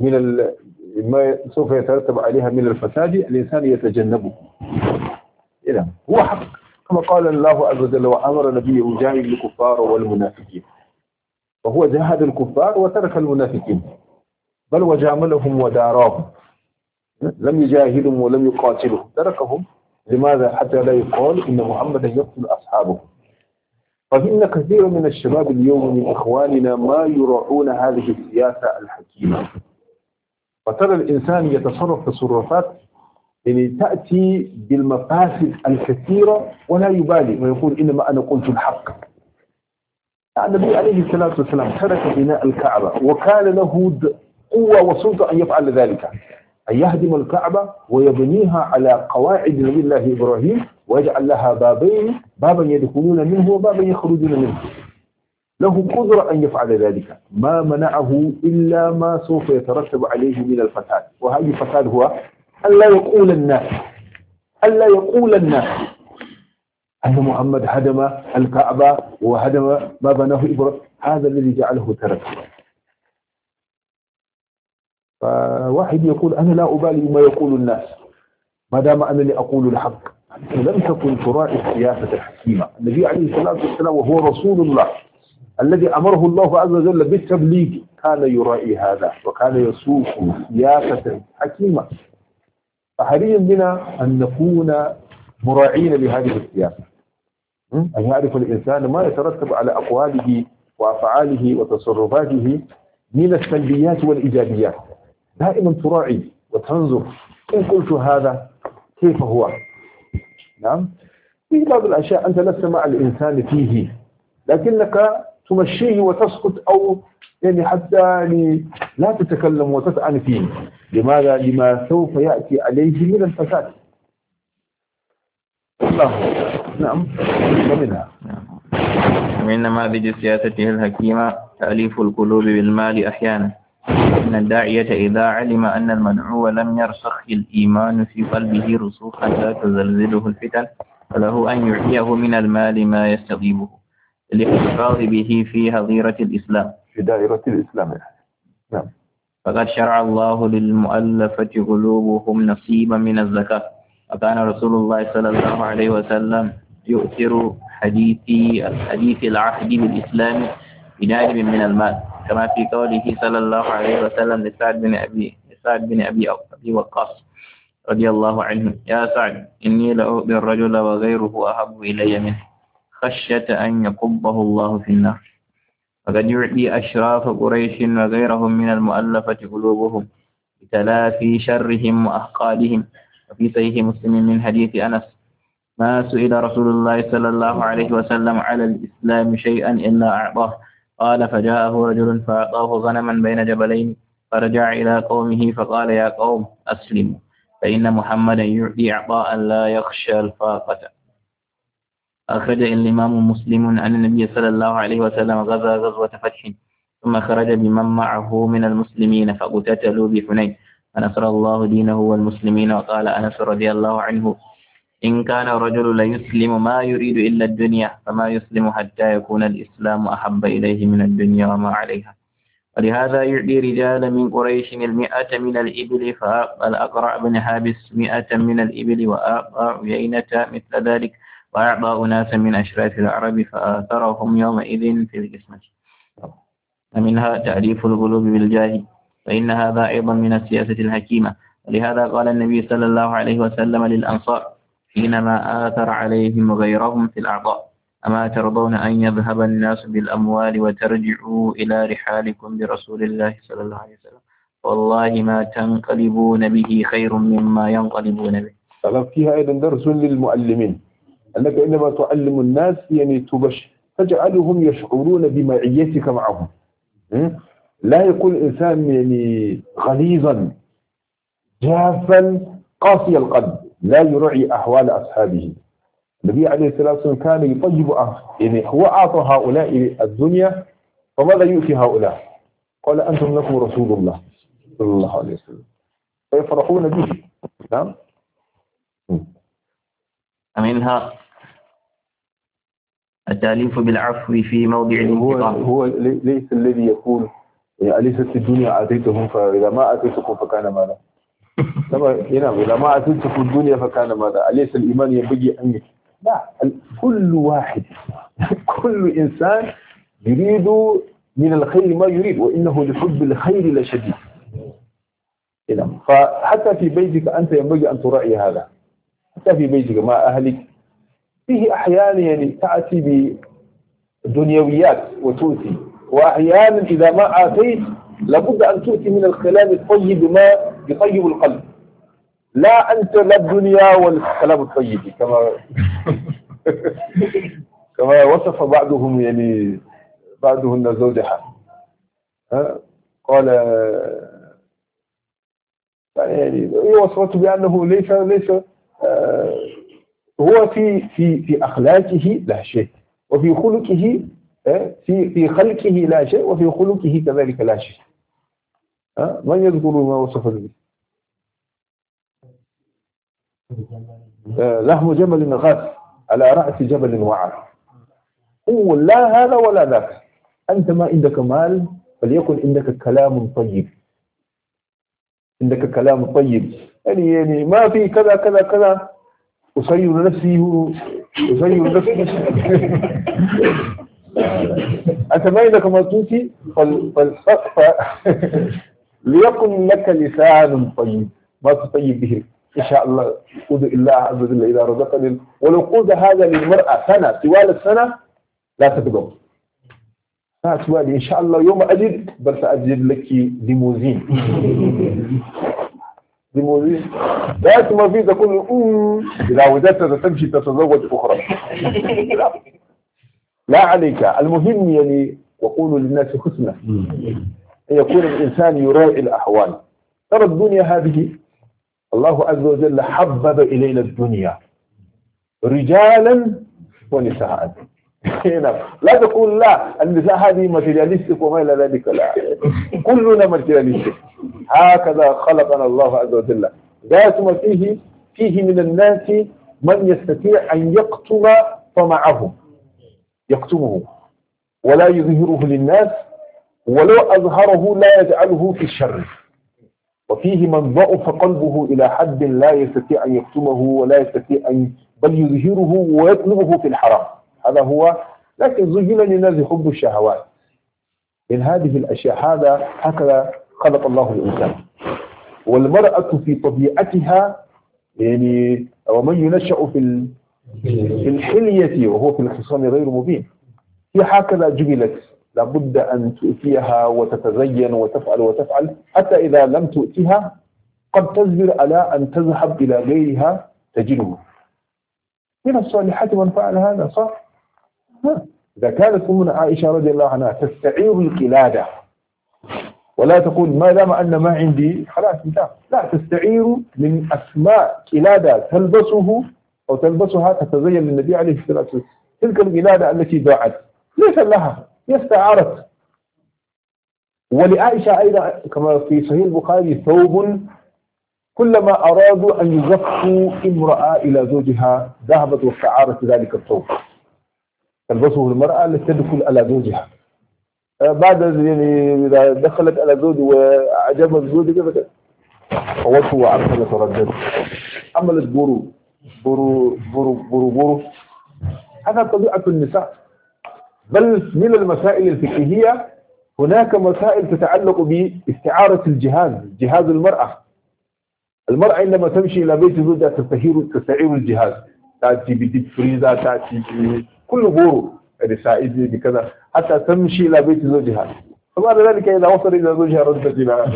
من الفساد الإنسان يتجنبه. إذا هو حق كما قال الله عز وجل: وأمر نبيه جاهد الكفار والمنافقين، وهو جاهد الكفار وترك المنافقين، بل وجاملهم وداراهم، لم يجاهدهم ولم يقاتلهم، تركهم. لماذا؟ حتى لا يقال إن محمدا يقتل أصحابه. فإن كثير من الشباب اليوم من إخواننا ما يراعون هذه السياسة الحكيمة، فترى الإنسان يتصرف تصرفات يعني تأتي بالمفاسد الكثيرة ولا يبالي ويقول إنما أنا قلت الحق. النبي عليه الصلاة والسلام ترك بناء الكعبة وكان له قوة وسلطة أن يفعل ذلك، أن يهدم الكعبة ويبنيها على قواعد نبي الله إبراهيم ويجعل لها بابين، بابا يدخلون منه وبابا يخرجون منه. له قدرة أن يفعل ذلك، ما منعه إلا ما سوف يترتب عليه من الفساد. وهذا الفساد هو ألا يقول الناس أن محمد هدم الكعبة وهدم ما بناه إبراهيم. هذا الذي جعله ترك. فواحد يقول أنا لا أبالي بما يقول الناس ما دام أنني أقول الحق. لم تكن تراعي السياسة الحكيمة. النبي عليه الصلاة والسلام وهو رسول الله الذي أمره الله عز وجل بالتبليغ كان يراعي هذا وكان يسوق سياسة حكيمة. فحري بنا أن نكون مراعين لهذه السياسة، أن يعرف الإنسان ما يترتب على أقواله وأفعاله وتصرفاته من السلبيات والإيجابيات. دائما تراعي وتنظر إن قلت هذا كيف هو. نعم، في بعض الأشياء أنت لست مع الإنسان فيه لكنك تمشيه وتسكت أو يعني حتى لا تتكلم وتطعن فيه. لماذا؟ لما سوف يأتي عليه من الفساد. الله. نعم. ومنها من نماذج سياسته الحكيمة تأليف القلوب بالمال أحيانا. إن الداعية إذا علم أن المدعو لم يرسخ الإيمان في قلبه رسوخا لا تزلزله الفتن فله أن يعطيه من المال ما يستطيبه للاحتفاظ به في هضيرة الإسلام، في دائرة الإسلام. نعم. فقد شرع الله للمؤلفة قلوبهم نصيبا من الزكاة. وكان رسول الله صلى الله عليه وسلم يؤثر حديث العهد بالإسلام بجانب من المال، كما في قوله صلى الله عليه وسلم لسعد بن أبي وقاص رضي الله عنه: يا سعد إني لأؤذي الرجل وغيره أحب إلي منه خشية أن يكبه الله في النار. وقد يعطي أشراف قريش وغيرهم من المؤلفة قلوبهم بتلافي شرهم وأحقادهم. وفي صحيح مسلم من حديث أنس: ما سئل رسول الله صلى الله عليه وسلم على الإسلام شيئا إلا أعطاه. قال: فجاءه رجل فأعطاه غنما بين جبلين فرجع إلى قومه فقال: يا قوم أسلموا فإن محمدا يعطي عطاء لا يخشى الفاقة. أخرج الإمام مسلم أن النبي صلى الله عليه وسلم غزا غزوة فتح ثم خرج بمن معه من المسلمين فقتتلوا بحنين فنصر الله دينه والمسلمين. وقال أنس رضي الله عنه: إن كان الرجل ليسلم ما يريد إلا الدنيا فما يسلم حتى يكون الإسلام أحب إليه من الدنيا وما عليها. ولهذا يعطي رجال من قريش 100 من الإبل فأعطى الأقرع بن حابس 100 من الإبل وأعطى عيينة مثل ذلك وأعطى أناسا من أشراف العرب فآثرهم يومئذ في القسمة. ومنها تأليف القلوب بالجاه، فإن هذا أيضا من السياسة الحكيمة. ولهذا قال النبي صلى الله عليه وسلم للأنصار حينما آثر عليهم غيرهم في الأعضاء: أما ترضون أن يذهب الناس بالأموال وترجعوا إلى رحالكم برسول الله صلى الله عليه وسلم والله ما تنقلبون به خير مما ينقلبون به. فيها أيضا درس للمعلمين أنك عندما تعلم الناس يعني تجعلهم يشعرون بمعيتك معهم. لا يكون الإنسان يعني غليظا جافا قاسي القلب لا يراعي أحوال أصحابه. النبي عليه الصلاة والسلام كان يطيب يعني هو أعطى هؤلاء الدنيا فماذا يؤتي هؤلاء؟ قال: أنتم لكم رسول الله صلى الله عليه وسلم فيفرحون به. نعم. منها التأليف بالعفو في موضع الانتقام. هو ليس الذي يقول أليست الدنيا آتيتهم فإذا ما آتيتكم فكان ماذا؟ نعم، إذا ما آتيتكم الدنيا فكان ماذا؟ أليس الإيمان ينبغي أن لا، كل واحد كل إنسان يريد من الخير ما يريد وإنه لحب الخير لشديد. فحتى في بيتك أنت ينبغي أن تراعي هذا. حتى في بيتك مع أهلك فيه أحيانا يعني تأتي بدنيويات وتؤتي، وأحيانا إذا ما آتيت لابد أن تؤتي من الكلام الطيب ما يطيب القلب، لا أنت لا الدنيا والكلام الطيب كما وصف بعضهم يعني بعضهن زوجها قال يعني وصفته بأنه ليس هو في أخلاقه لا شيء وفي خلقه في خلقه لا شيء وفي خلقه كذلك لا شيء. من يذكر ما وصف به؟ لحم جمل غاث على رأس جبل وعر. هو لا هذا ولا ذاك. أنت ما عندك مال فليكن عندك كلام طيب، عندك كلام طيب، يعني ما في كذا كذا كذا أسير نفسي أنت ما عندك ما توتي ليكن لك لسان طيب ما تطيب به إن شاء الله. قود الله عز وجل إذا رزقني، ولو قود هذا للمرأة سنة طوال السنة لا تقدر. سؤالي إن شاء الله يوم أجد بس أجد لك ليموزين. ليموزين لا ما في تقول إذا وجدت تمشي تتزوج أخرى. لا عليك، المهم يعني وقولوا للناس حسنا، أن يكون الإنسان يراعي الأحوال. ترى الدنيا هذه الله عز وجل حبب إلينا الدنيا رجالا ونساء. لا تقول لا النساء هذه ماتيرياليستيك وما إلى ذلك، لا، كلنا ماتيرياليستيك. هكذا خلقنا الله عز وجل. ذاتما فيه من الناس من يستطيع أن يكتم طمعه، يكتمه ولا يظهره للناس، ولو أظهره لا يجعله في الشر. وفيه من ضعف قلبه إلى حد لا يستطيع أن يكتمه ولا يستطيع أن بل يظهره ويطلبه في الحرام. هذا هو. لكن زين للناس حب الشهوات من هذه الأشياء. هكذا خلق الله الإنسان. والمرأة في طبيعتها يعني ومن ينشأ في الحلية وهو في الخصام غير مبين، هي هكذا جبلت، لابد أن تؤتيها وتتزين وتفعل حتى إذا لم تؤتيها قد تصبر على أن تذهب إلى غيرها تجده. من الصالحات من فعل هذا صح. إذا كانت أمنا عائشة رضي الله عنها تستعير القلادة ولا تقول ما دام أن ما عندي خلاص انتهى، لا، تستعير من أسماء قلادة تلبسه أو تلبسها تتزين للنبي عليه الصلاة والسلام. تلك القلادة التي ضاعت ليس لها، هي استعارت. ولعائشة أيضا كما في صحيح البخاري ثوب كلما أرادوا أن يزفوا امرأة إلى زوجها ذهبت واستعارت ذلك الثوب تلبسه المرأة لتدخل على زوجها. بعد يعني إذا دخلت على زوج وعجب الزوج كذا فوته وعرفت تردد عملت برو. هذا طبيعة النساء. بل من المسائل الفقهية هناك مسائل تتعلق باستعارة جهاز المرأة. المرأة عندما تمشي إلى بيت زوجها تستعير الجهاز، تأتي بديب فريزة، تأتي كل بورو رسائل بكذا حتى تمشي إلى بيت زوجها. فبعد ذلك إذا وصل إلى زوجها ردت إلى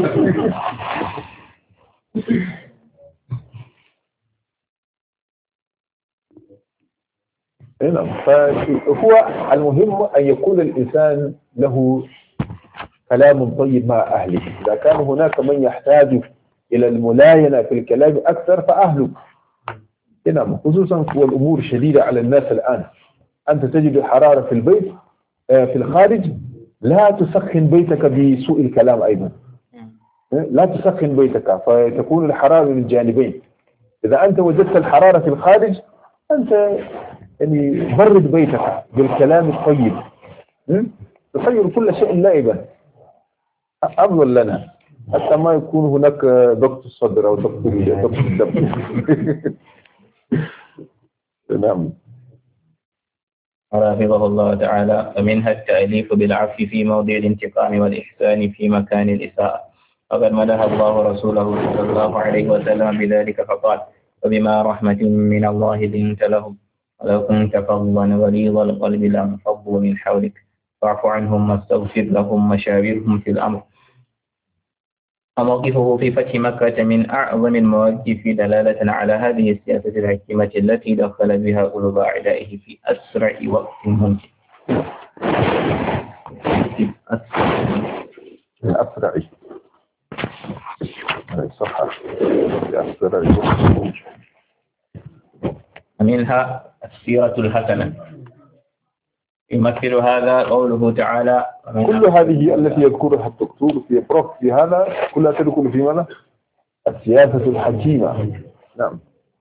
فهو المهم أن يكون الإنسان له كلام طيب مع أهله. إذا كان هناك من يحتاج إلى الملاينة في الكلام أكثر فأهله. نعم، خصوصا والأمور شديدة على الناس الآن. أنت تجد الحرارة في البيت في الخارج، لا تسخن بيتك بسوء الكلام أيضا. لا تسخن بيتك فتكون الحرارة للجانبين. إذا أنت وجدت الحرارة في الخارج أنت يعني برد بيتك بالكلام الطيب، تصير كل شيء لائبا أفضل لنا، حتى ما يكون هناك ضغط الصدر أو ضغط الدم. نعم. حفظه الله تعالى. ومنها التأليف بالعفو في موضع الانتقام والإحسان في مكان الإساءة. وقد مدح الله رسوله صلى الله عليه وسلم بذلك فقال: وبما رحمة من الله لنت لهم ولو كنت فظا غليظ القلب لانفضوا من حولك فاعف عنهم واستغفر لهم وشاورهم في الأمر. وموقفه في فتح مكة من أعظم المواقف دلالة على هذه السياسة الحكيمة التي دخل بها قلوب أعدائه في أسرع وقت ممكن. أسرع ومنها السيرة الحسنة. يمثل هذا قوله تعالى كل هذه التي يذكرها الدكتور في هذا كلها تدخل في ماذا؟ السياسة الحكيمة. نعم.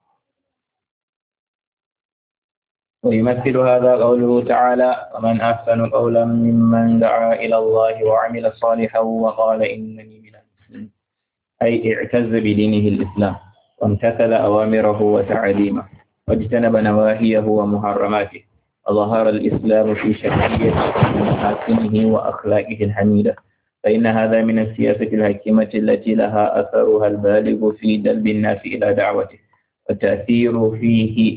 ويمثل هذا قوله تعالى ومن أحسن قولا ممن دعا إلى الله وعمل صالحا وقال إنني من المسلمين، أي اعتز بدينه الإسلام وامتثل أوامره وتعاليمه واجتنب نواهيه ومحرماته، وظهر الإسلام في شرعية محاسنه وأخلاقه الحميدة، فإن هذا من السياسة الحكيمة التي لها أثرها البالغ في جلب الناس إلى دعوته والتأثير فيه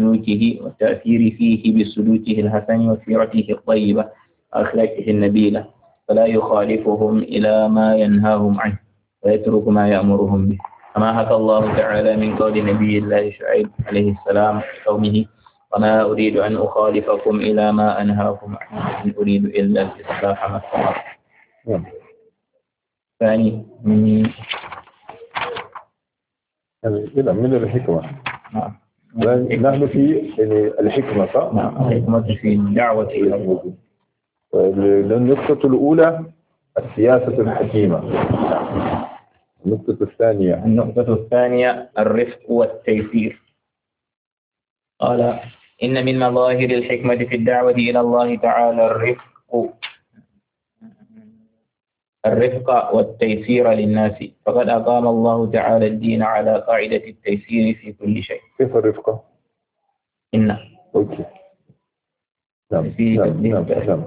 بسلوكه الحسن وسيرته الطيبة وأخلاقه النبيلة، فلا يخالفهم إلى ما ينهاهم عنه ويترك ما يأمرهم به، كما حكى الله تعالى من قول نبي الله شعيب عليه السلام لقومه وما أريد أن أخالفكم إلى ما أنهاكم عنه إن أريد إلا الإصلاح ما استطعت. ثاني من الحكمة. نحن في الحكمة صح؟ نعم، الحكمة في الدعوة إلى الله. النقطة الأولى السياسة الحكيمة. النقطة الثانية الرفق والتيسير. قال إن من مظاهر الحكمة في الدعوة إلى الله تعالى الرفق والتيسير للناس، فقد أقام الله تعالى الدين على قاعدة التيسير في كل شيء. كيف الرفق؟ أوكي. نعم.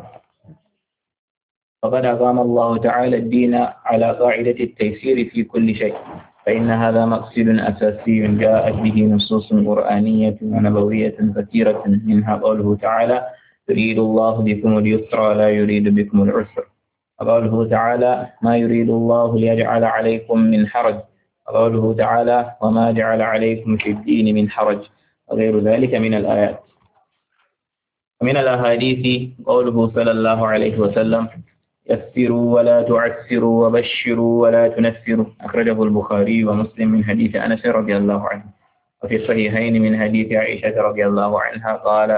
فقد أقام الله تعالى الدين على قاعدة التيسير في كل شيء، فإن هذا مقصد أساسي جاءت به نصوص قرآنية ونبوية كثيرة، منها قوله تعالى يريد الله بكم اليسر ولا يريد بكم العسر، وقوله تعالى ما يريد الله ليجعل عليكم من حرج، وقوله تعالى وما جعل عليكم في الدين من حرج، وغير ذلك من الآيات. ومن الأحاديث قوله صلى الله عليه وسلم يسروا ولا تعسروا وبشروا ولا تنفروا، أخرجه البخاري ومسلم من حديث أنس رضي الله عنه، وفي الصحيحين من حديث عائشة رضي الله عنها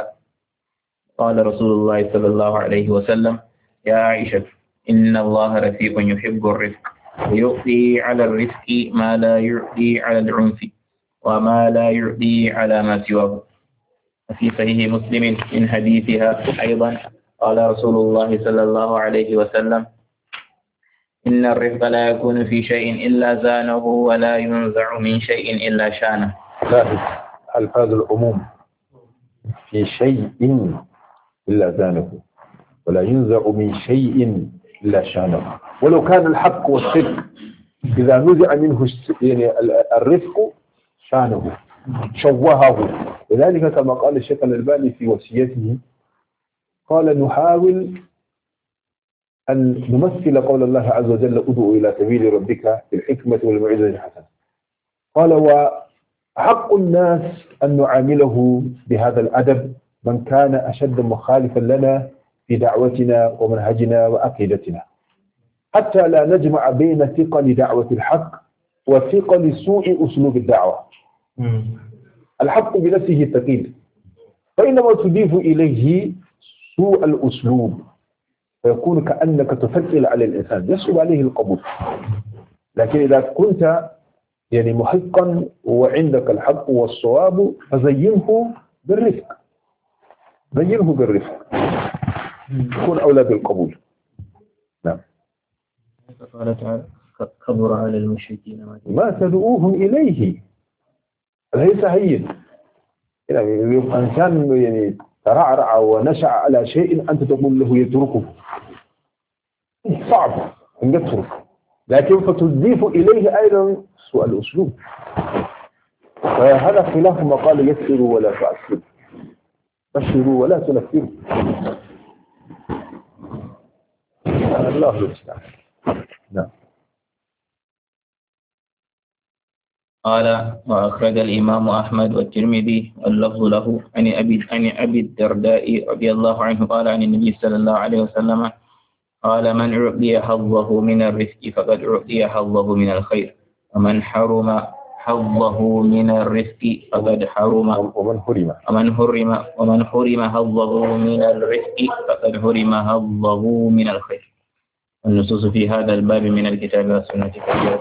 قال رسول الله صلى الله عليه وسلم يا عائشة إن الله رفيق يحب الرفق ويعطي على الرفق ما لا يعطي على العنف وما لا يعطي على ما سواه. وفي صحيح مسلم من حديثها أيضا قال رسول الله صلى الله عليه وسلم إن الرفق لا يكون في شيء إلا زانه ولا ينزع من شيء إلا شانه. ألفاظ العموم في شيء إلا زانه ولا ينزع من شيء إلا شانه، ولو كان الحق والصدق إذا نزع منه يعني الرفق شانه شوهه. لذلك كما قال الشيخ الألباني في وصيته قال نحاول أن نمثل قول الله عز وجل ادعو إلى سبيل ربك بالحكمة والموعظة الحسنة. قال وحق الناس أن نعامله بهذا الأدب من كان أشد مخالفا لنا في دعوتنا ومنهجنا وعقيدتنا، حتى لا نجمع بين ثقل دعوة الحق وثقل سوء أسلوب الدعوة. الحق بنفسه ثقيل، فإنما تضيف إليه سوء الأسلوب فيكون كأنك تثقل على الإنسان يصعب عليه القبول. لكن إذا كنت يعني محقا وعندك الحق والصواب فزينه بالرفق، يكون أولى بالقبول. نعم. قال تعالى كبر على المشركين ما تدعوهم إليه ليس هين. يعني الإنسان يعني ترعرع ونشأ على شيء أنت تقول له يتركه صعب أن يترك، لكن فتضيف إليه أيضا سوء الأسلوب، فهذا خلاف ما قال يسروا ولا تعسروا بشروا ولا تنفروا. الله المستعان. نعم. قال وأخرج الإمام أحمد والترمذي واللفظ له عن أبي الدرداء رضي الله عنه قال عن النبي صلى الله عليه وسلم قال من أعطي حظه من الرزق فقد أعطي حظه من الخير، ومن حرم حظه من الرزق فقد حرم ومن حرم حظه من الرزق فقد حرم حظه من الخير. والنصوص في هذا الباب من الكتاب والسنة كثيرة.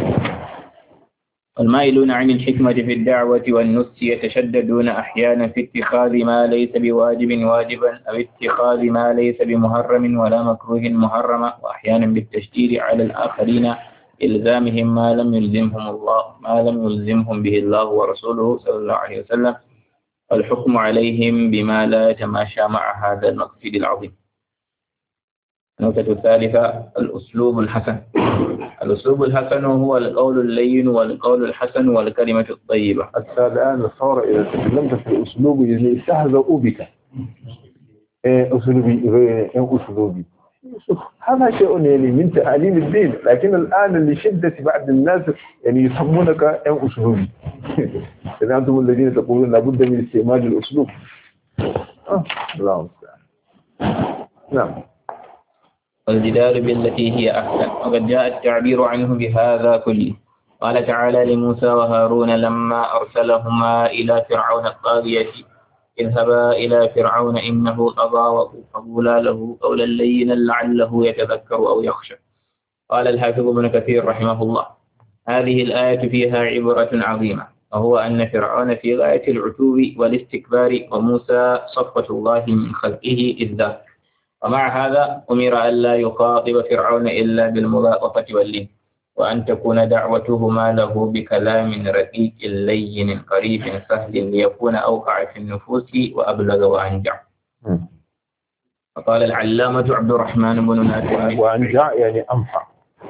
والمائلون عن الحكمة في الدعوة والنصح يتشددون أحيانا في اتخاذ ما ليس بواجب واجبا أو اتخاذ ما ليس بمحرم ولا مكروه محرما، وأحيانا بالتشديد على الآخرين إلزامهم ما لم يلزمهم به الله ورسوله صلى الله عليه وسلم، والحكم عليهم بما لا يتماشى مع هذا المقصد العظيم. النقطة الثالثة الأسلوب الحسن. الأسلوب الحسن هو القول اللين والقول الحسن والكلمة الطيبة. حتى الآن صار إذا تكلمت في الأسلوب يستهزئوا بك. أسلوبي هذا شيء يعني من تعاليم الدين، لكن الآن لشدة بعض الناس يعني يسمونك أسلوبي. إذا أنتم الذين تقولون لابد من استعمال الأسلوب. الله المستعان. نعم. والجدال بالتي هي أحسن، وقد جاء التعبير عنه بهذا كله. قال تعالى لموسى وهارون لما أرسلهما إلى فرعون الطاغية اذهبا إلى فرعون إنه طغى فقولا له قولا لينا لعله يتذكر أو يخشى. قال الحافظ ابن كثير رحمه الله هذه الآية فيها عبرة عظيمة، وهو أن فرعون في غاية العتو والاستكبار وموسى صفوة الله من خلقه إذ ذاك، ومع هذا أمر ألا يخاطب فرعون إلا بالملاطفة واللين، وأن تكون دعوتهما له بكلام رقيق لين قريب سهل ليكون أوقع في النفوس وأبلغ وأنجع. فقال العلامة عبد الرحمن بن ناصر وأنجع يعني أنفع.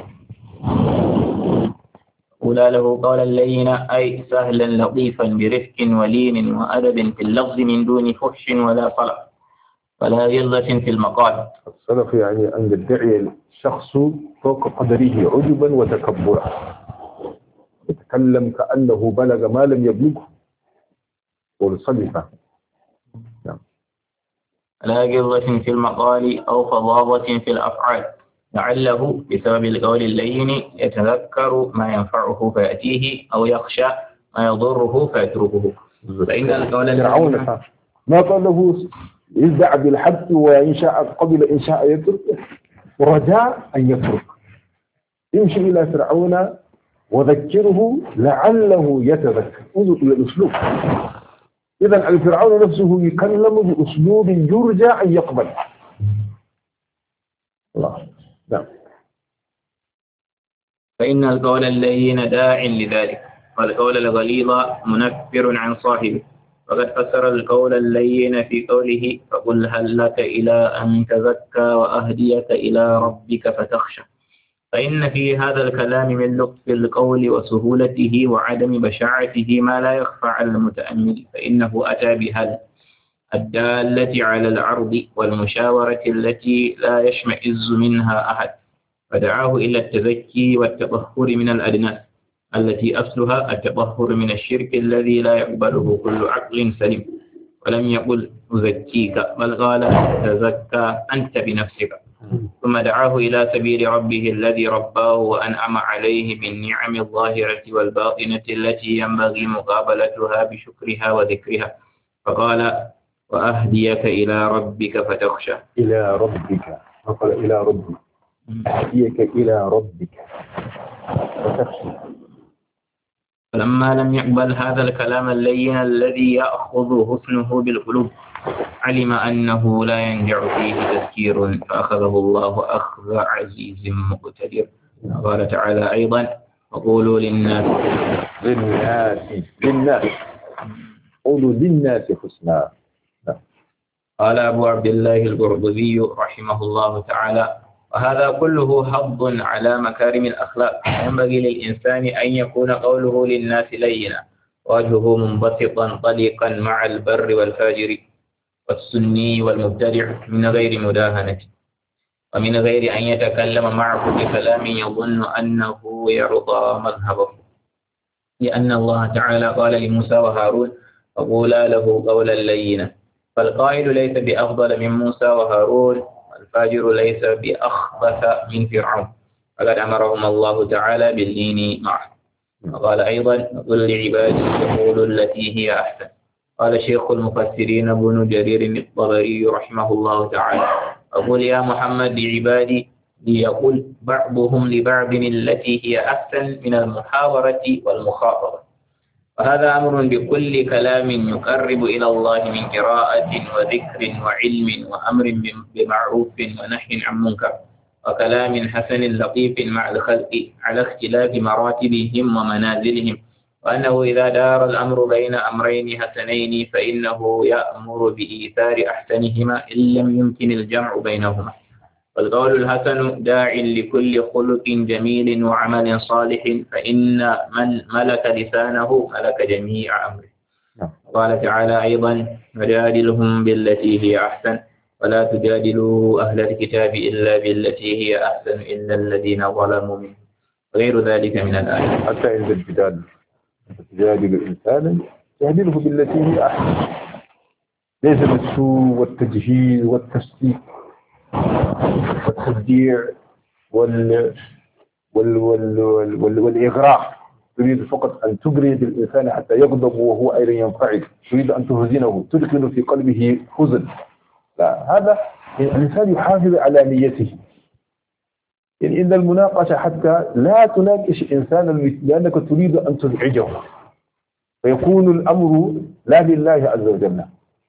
قولا له قولا لينا أي سهلا لطيفا برفق ولين وأدب في اللفظ من دون فحش ولا صلح ولا غلة في المقال. السلف يعني أن يدعي الشخص فوق قدره عجبا وتكبرا، يتكلم كأنه بلغ ما لم يبلغه والصلفة. نعم. لا غلة في المقال أو فظاظة في الأفعال، لعله بسبب القول اللين يتذكر ما ينفعه فيأتيه أو يخشى ما يضره فيتركه. فإن القول فرعون ما قال له يدع بالحق وإن شاء قبل إن شاء يترك، ورجاء أن يترك. يمشي إلى فرعون وذكره لعله يتذكر. انظر إلى الأسلوب. إذا الفرعون نفسه يكلم بأسلوب يرجى أن يقبل. الله. نعم. فإن القول اللين داع لذلك، والقول الغليظ منفر عن صاحبه. وقد فسر القول اللين في قوله فقل هل لك إلى أن تزكى وأهديك إلى ربك فتخشى. فإن في هذا الكلام من لطف القول وسهولته وعدم بشاعته ما لا يخفى على المتأمل، فإنه أتى بهل الدالة على العرض والمشاورة التي لا يشمئز منها أحد، فدعاه إلى التزكي والتطهر من الأدناس التي أصلها التطهر من الشرك الذي لا يقبله كل عقل سليم. ولم يقل أزكيك، بل قال تزكى أنت بنفسك. ثم دعاه إلى سبيل ربه الذي رباه وأنعم عليه بالنعم الظاهرة والباطنة التي ينبغي مقابلتها بشكرها وذكرها، فقال وأهديك إلى ربك فتخشى. إلى ربك، فقال إلى ربك، أهديك إلى ربك فتخشى. فلما لم يقبل هذا الكلام اللين الذي يأخذ حسنه بالقلوب، علم أنه لا ينجع فيه تذكير، فأخذه الله أخذ عزيز مقتدر. قال تعالى أيضا وقولوا للناس قولوا للناس حسنا. قال أبو عبد الله القرطبي رحمه الله تعالى وهذا كله حظ على مكارم الأخلاق. ينبغي للإنسان أن يكون قوله للناس لينا، وجهه منبسطا طليقا مع البر والفاجر والسني والمبتدع من غير مداهنة، ومن غير أن يتكلم معه بكلام يظن أنه يرضى مذهبه، لأن الله تعالى قال لموسى وهارون فقولا له قولا لينا. فالقائل ليس بأفضل من موسى وهارون، والفاجر ليس بأخبث من فرعون، فقد أمرهم الله تعالى باللين معه. وقال أيضا قل لعبادي يقولوا التي هي أحسن. قال شيخ المفسرين ابن جرير الطبري رحمه الله تعالى أقول يا محمد لعبادي ليقول بعضهم لبعض التي هي أحسن من المحاورة والمخاطبة. وهذا أمر بكل كلام يقرب إلى الله من قراءة وذكر وعلم وأمر بمعروف ونهي عن منكر وكلام حسن لطيف مع الخلق على اختلاف مراتبهم ومنازلهم، وأنه إذا دار الأمر بين أمرين حسنين فإنه يأمر بإيثار أحسنهما إن لم يمكن الجمع بينهما. والقول الحسن داع لكل خلق جميل وعمل صالح، فإن من ملك لسانه ملك جميع أمره. قال تعالى أيضا وجادلهم بالتي هي أحسن ولا تجادلوا أهل الكتاب إلا بالتي هي أحسن إلا الذين ظلموا منهم غير ذلك من الآيات. حتى عند الجدال تجادل الإنسان تجادله بالتي هي أحسن، ليس بالسوء والتجهيل والتشتيت والتبديع والإغراء. تريد فقط أن تجري بالإنسان حتى يغضب وهو أيضا ينفعل، تريد أن تهزنه تدخل في قلبه حزن. لا، هذا الإنسان يحافظ على نيته. يعني إن المناقشة حتى لا تناقش إنسانا لأنك تريد أن تزعجه، فيكون الأمر لا لله عز وجل،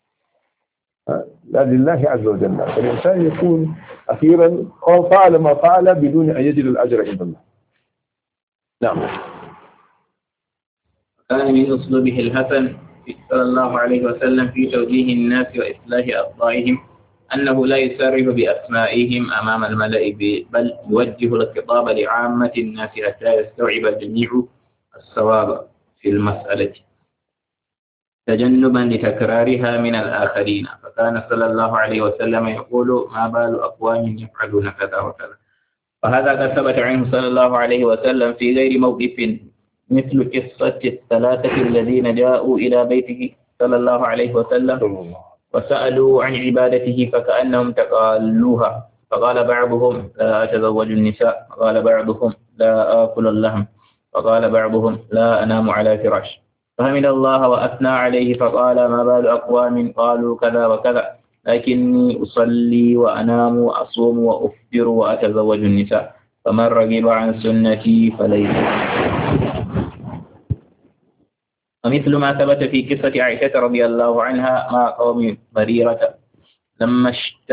لا لله عز وجل، فالإنسان يكون أخيرا فعل ما فعل بدون أن يجد الأجر عند الله. نعم. كان من أسلوبه الحسن صلى الله عليه وسلم في توجيه الناس وإصلاح أخطائهم أنه لا يسرب بأسمائهم أمام الملأ، بل يوجه الخطاب لعامة الناس حتى يستوعب الجميع الصواب في المسألة تجنبا لتكرارها من الآخرين. فكان صلى الله عليه وسلم يقول ما بال أقوام يفعلون كذا وكذا. وهذا قد ثبت عنه صلى الله عليه وسلم في غير موقف، مثل قصة الثلاثة الذين جاءوا إلى بيته صلى الله عليه وسلم وسألوا عن عبادته فكأنهم تقالوها، فقال بعضهم لا أتزوج النساء، وقال بعضهم لا آكل اللحم، وقال بعضهم لا أنام على فراش. فحمد الله وأثنى عليه فقال ما بال أقوام قالوا كذا وكذا لكني أصلي وأنام وأصوم وأفطر وأتزوج النساء، فمن رغب عن سنتي فليس. ومثل ما ثبت في قصة عائشة رضي الله عنها مع قوم بريرة لما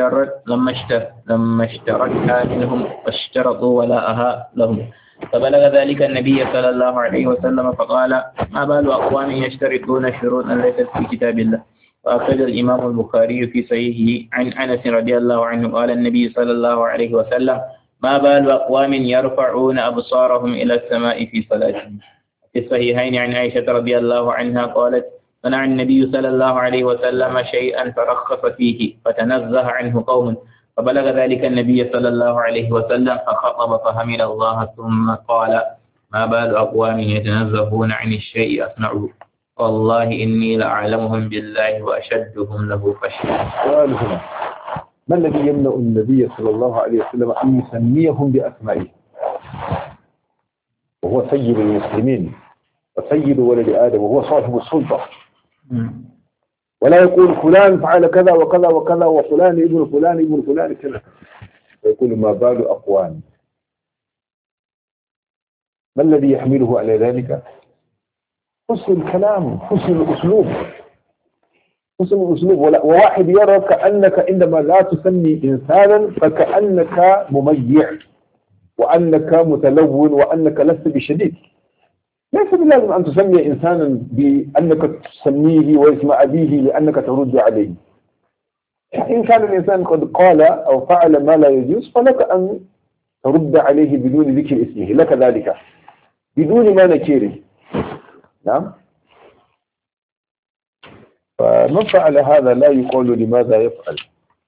اشترتها منهم واشترطوا ولاءها لهم، فبلغ ذلك النبي صلى الله عليه وسلم فقال ما بال أقوام يشترطون شروطا ليست في كتاب الله. وأخرج الإمام البخاري في صحيحه عن أنس رضي الله عنه قال النبي صلى الله عليه وسلم ما بال أقوام يرفعون أبصارهم إلى السماء في صلاتهم. في الصحيحين عن عائشة رضي الله عنها قالت صنع النبي صلى الله عليه وسلم شيئا فرخص فيه فتنزه عنه قوم، فبلغ ذلك النبي صلى الله عليه وسلم فخطب فحمد الله ثم قال ما بال أقوام يتنزهون عن الشيء أصنعه والله إني لأعلمهم بالله وأشدهم له خشية. سؤال هنا، ما الذي يمنع النبي صلى الله عليه وسلم أن يسميهم بأسمائه وهو سيد المسلمين وسيد ولد آدم وهو صاحب السلطة، ولا يقول فلان فعل كذا وكذا وكذا وفلان ابن فلان ابن فلان كذا، ويقول ما بال أقوام؟ ما الذي يحمله على ذلك؟ حسن الكلام، حسن الأسلوب، حسن الأسلوب. وواحد يرى كأنك عندما لا تسمي إنسانا فكأنك مميع وأنك متلون وأنك لست بشديد. ليس بلازم أن تسمي إنسانا بأنك تسميه واسم أبيه لأنك ترد عليه. إن كان الإنسان قد قال أو فعل ما لا يجوز فلك أن ترد عليه بدون ذكر اسمه، لك ذلك بدون ما نكيره. نعم. فمن فعل هذا لا يقول لماذا يفعل.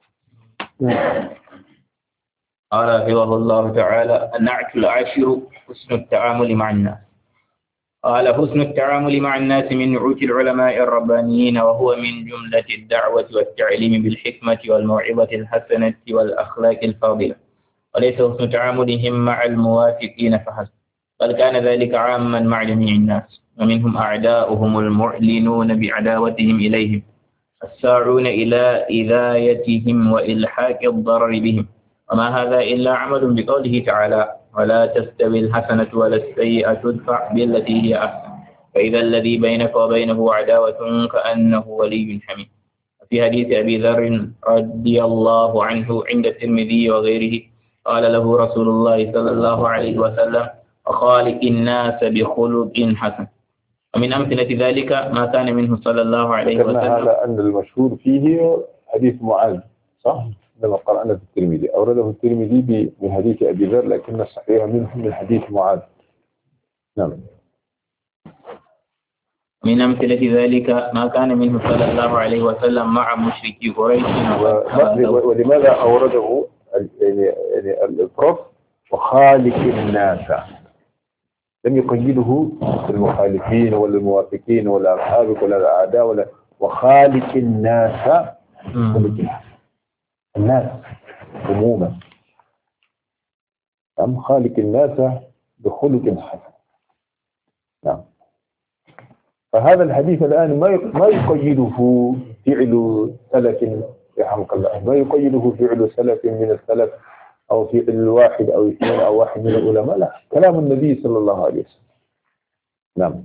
قال حفظه الله تعالى النعت العاشر حسن التعامل مع الناس. قال حسن التعامل مع الناس من نعوت العلماء الربانيين، وهو من جملة الدعوة والتعليم بالحكمة والموعظة الحسنة والأخلاق الفاضلة، وليس حسن تعاملهم مع الموافقين فحسب، بل كان ذلك عاما مع جميع الناس، ومنهم أعداؤهم المعلنون بعداوتهم إليهم، الساعون إلى إذايتهم وإلحاق الضرر بهم. وما هذا إلا عمل بقوله تعالى: ولا تستوي الحسنة ولا السيئة ادفع بالتي هي أحسن فإذا الذي بينك وبينه عداوة كأنه ولي حميم. في حديث أبي ذر رضي الله عنه عند الترمذي وغيره قال له رسول الله صلى الله عليه وسلم: وخالق الناس بخلق حسن. ومن أمثلة ذلك ما كان منه صلى الله عليه وسلم. هذا أن المشهور فيه حديث معاذ، صح؟ لما قرأنا في الترمذي أورده الترمذي بحديث أبي ذر، لكن الصحيح منه من حديث معاذ. نعم. من أمثلة ذلك ما كان منه صلى الله عليه وسلم مع مشركي قريش. ولماذا أورده يعني الإفراط وخالق الناس؟ لم يقيده بالمخالفين ولا الموافقين ولا أصحابك ولا الأعداء ولا وخالق الناس. الناس عموما، خالق الناس بخلق حسن. نعم. فهذا الحديث الآن ما يقيده فعل سلف، يرحمك الله، ما يقيده فعل سلف من السلف أو فعل واحد أو اثنين أو واحد من العلماء، لا، كلام النبي صلى الله عليه وسلم. نعم.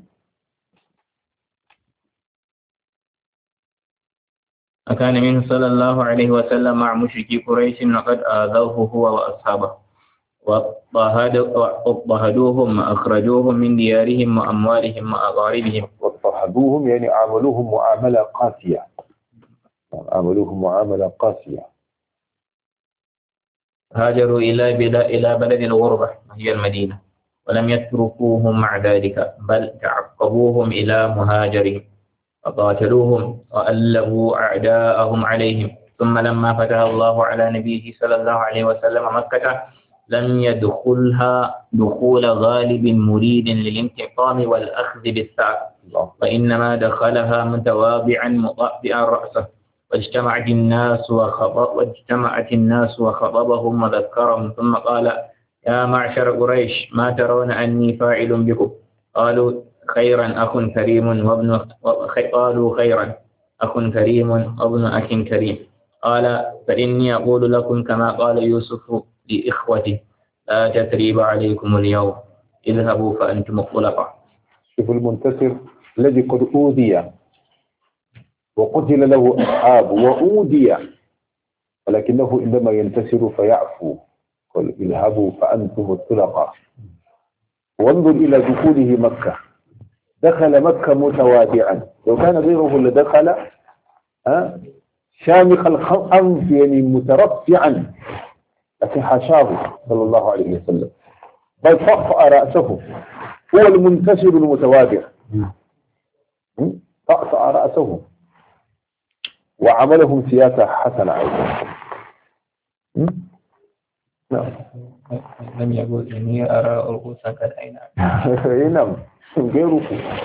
أكان منه صلى الله عليه وسلم مع مشركي قريش وقد آذوه هو وأصحابه واضطهدوهم وأخرجوهم من ديارهم وأموالهم وأقاربهم. واضطهدوهم يعني عاملوهم معاملة قاسية، عاملوهم معاملة قاسية. هاجروا إلى بلد الغربة وهي المدينة، ولم يتركوهم مع ذلك بل تعقبوهم إلى مهاجرهم وقاتلوهم وألبوا أعداءهم عليهم. ثم لما فتح الله على نبيه صلى الله عليه وسلم مكة لم يدخلها دخول غالب مريد للانتقام والأخذ بالثأر، وإنما دخلها متواضعا مطأطئا رأسه. واجتمعت الناس وخطبهم وذكرهم ثم قال: يا معشر قريش، ما ترون أني فاعل بكم؟ قالوا: خيرا أخ كريم وابن أخ كريم. قال: فإني أقول لكم كما قال يوسف لإخوته: لا تثريب عليكم اليوم، اذهبوا فأنتم الطلقاء. شوف المنتصر الذي قد أوذي وقتل له أصحاب وأوذي، ولكنه عندما ينتصر فيعفو، قل اذهبوا فأنتم الطلقاء. وانظر إلى دخوله مكة، دخل مكة متواضعا، لو كان غيره لدخل شامخ الأنف يعني مترفعا، لكن حاشاه صلى الله عليه وسلم، بل طأطأ رأسه، هو المنتصر المتواضع، طأطأ رأسه وعملهم سياسة حسنة أيضا. لم يقول إني أرى رؤوسا قد أينعت. نعم، غيره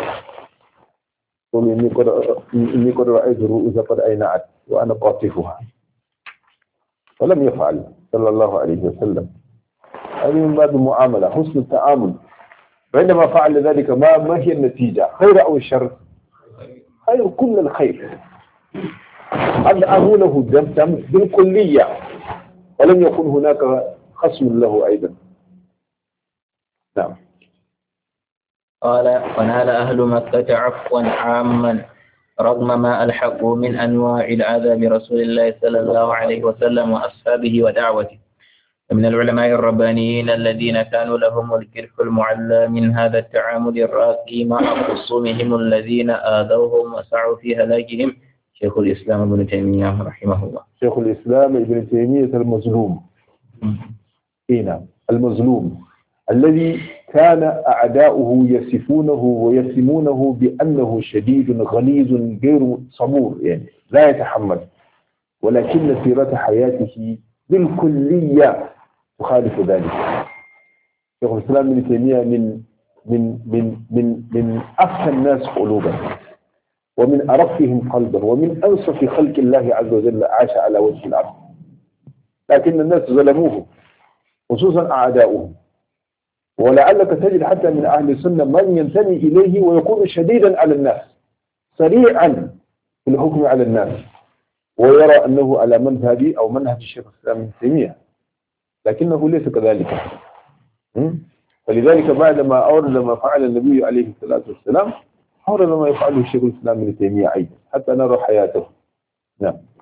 قل إني قد رأيت رؤوسا قد أينعت وأنا قاطفها، ولم يفعل صلى الله عليه وسلم. هذه من باب المعاملة، حسن التعامل. وعندما فعل ذلك ما هي النتيجة؟ خير أو الشر؟ خير، كل الخير. أدعه له دم بالكلية، ولم يكن هناك خصم له أيضا. نعم. قال: ونال أهل مكة عفوا عاما رغم ما ألحقوا من أنواع الأذى برسول الله صلى الله عليه وسلم وأصحابه ودعوته. ومن العلماء الربانيين الذين كانوا لهم الكرف المعلى من هذا التعامل الراقي مع خصومهم الذين آذوهم وسعوا في هلاكهم شيخ الإسلام ابن تيمية رحمه الله. شيخ الإسلام ابن تيمية المظلوم، هنا المظلوم الذي كان أعداؤه يصفونه ويسمونه بأنه شديد غليظ غير صبور، يعني لا يتحمل، ولكن سيرة حياته بالكلية تخالف ذلك. شيخ الإسلام ابن تيمية من أفهى الناس قلوبا، ومن أرقهم قلبا، ومن أنصف خلق الله عز وجل عاش على وجه الأرض، لكن الناس ظلموه، خصوصا أعداؤهم، ولعلك تجد حتى من أهل السنة من ينتمي إليه ويكون شديدا على الناس سريعا في الحكم على الناس ويرى أنه على مذهب أو منهج الشيخ الإسلام ابن تيمية، لكنه ليس كذلك. فلذلك بعدما أورد ما فعل النبي عليه الصلاة والسلام أورد ما يفعله الشيخ الإسلام ابن تيمية أيضا حتى نرى حياته. نعم.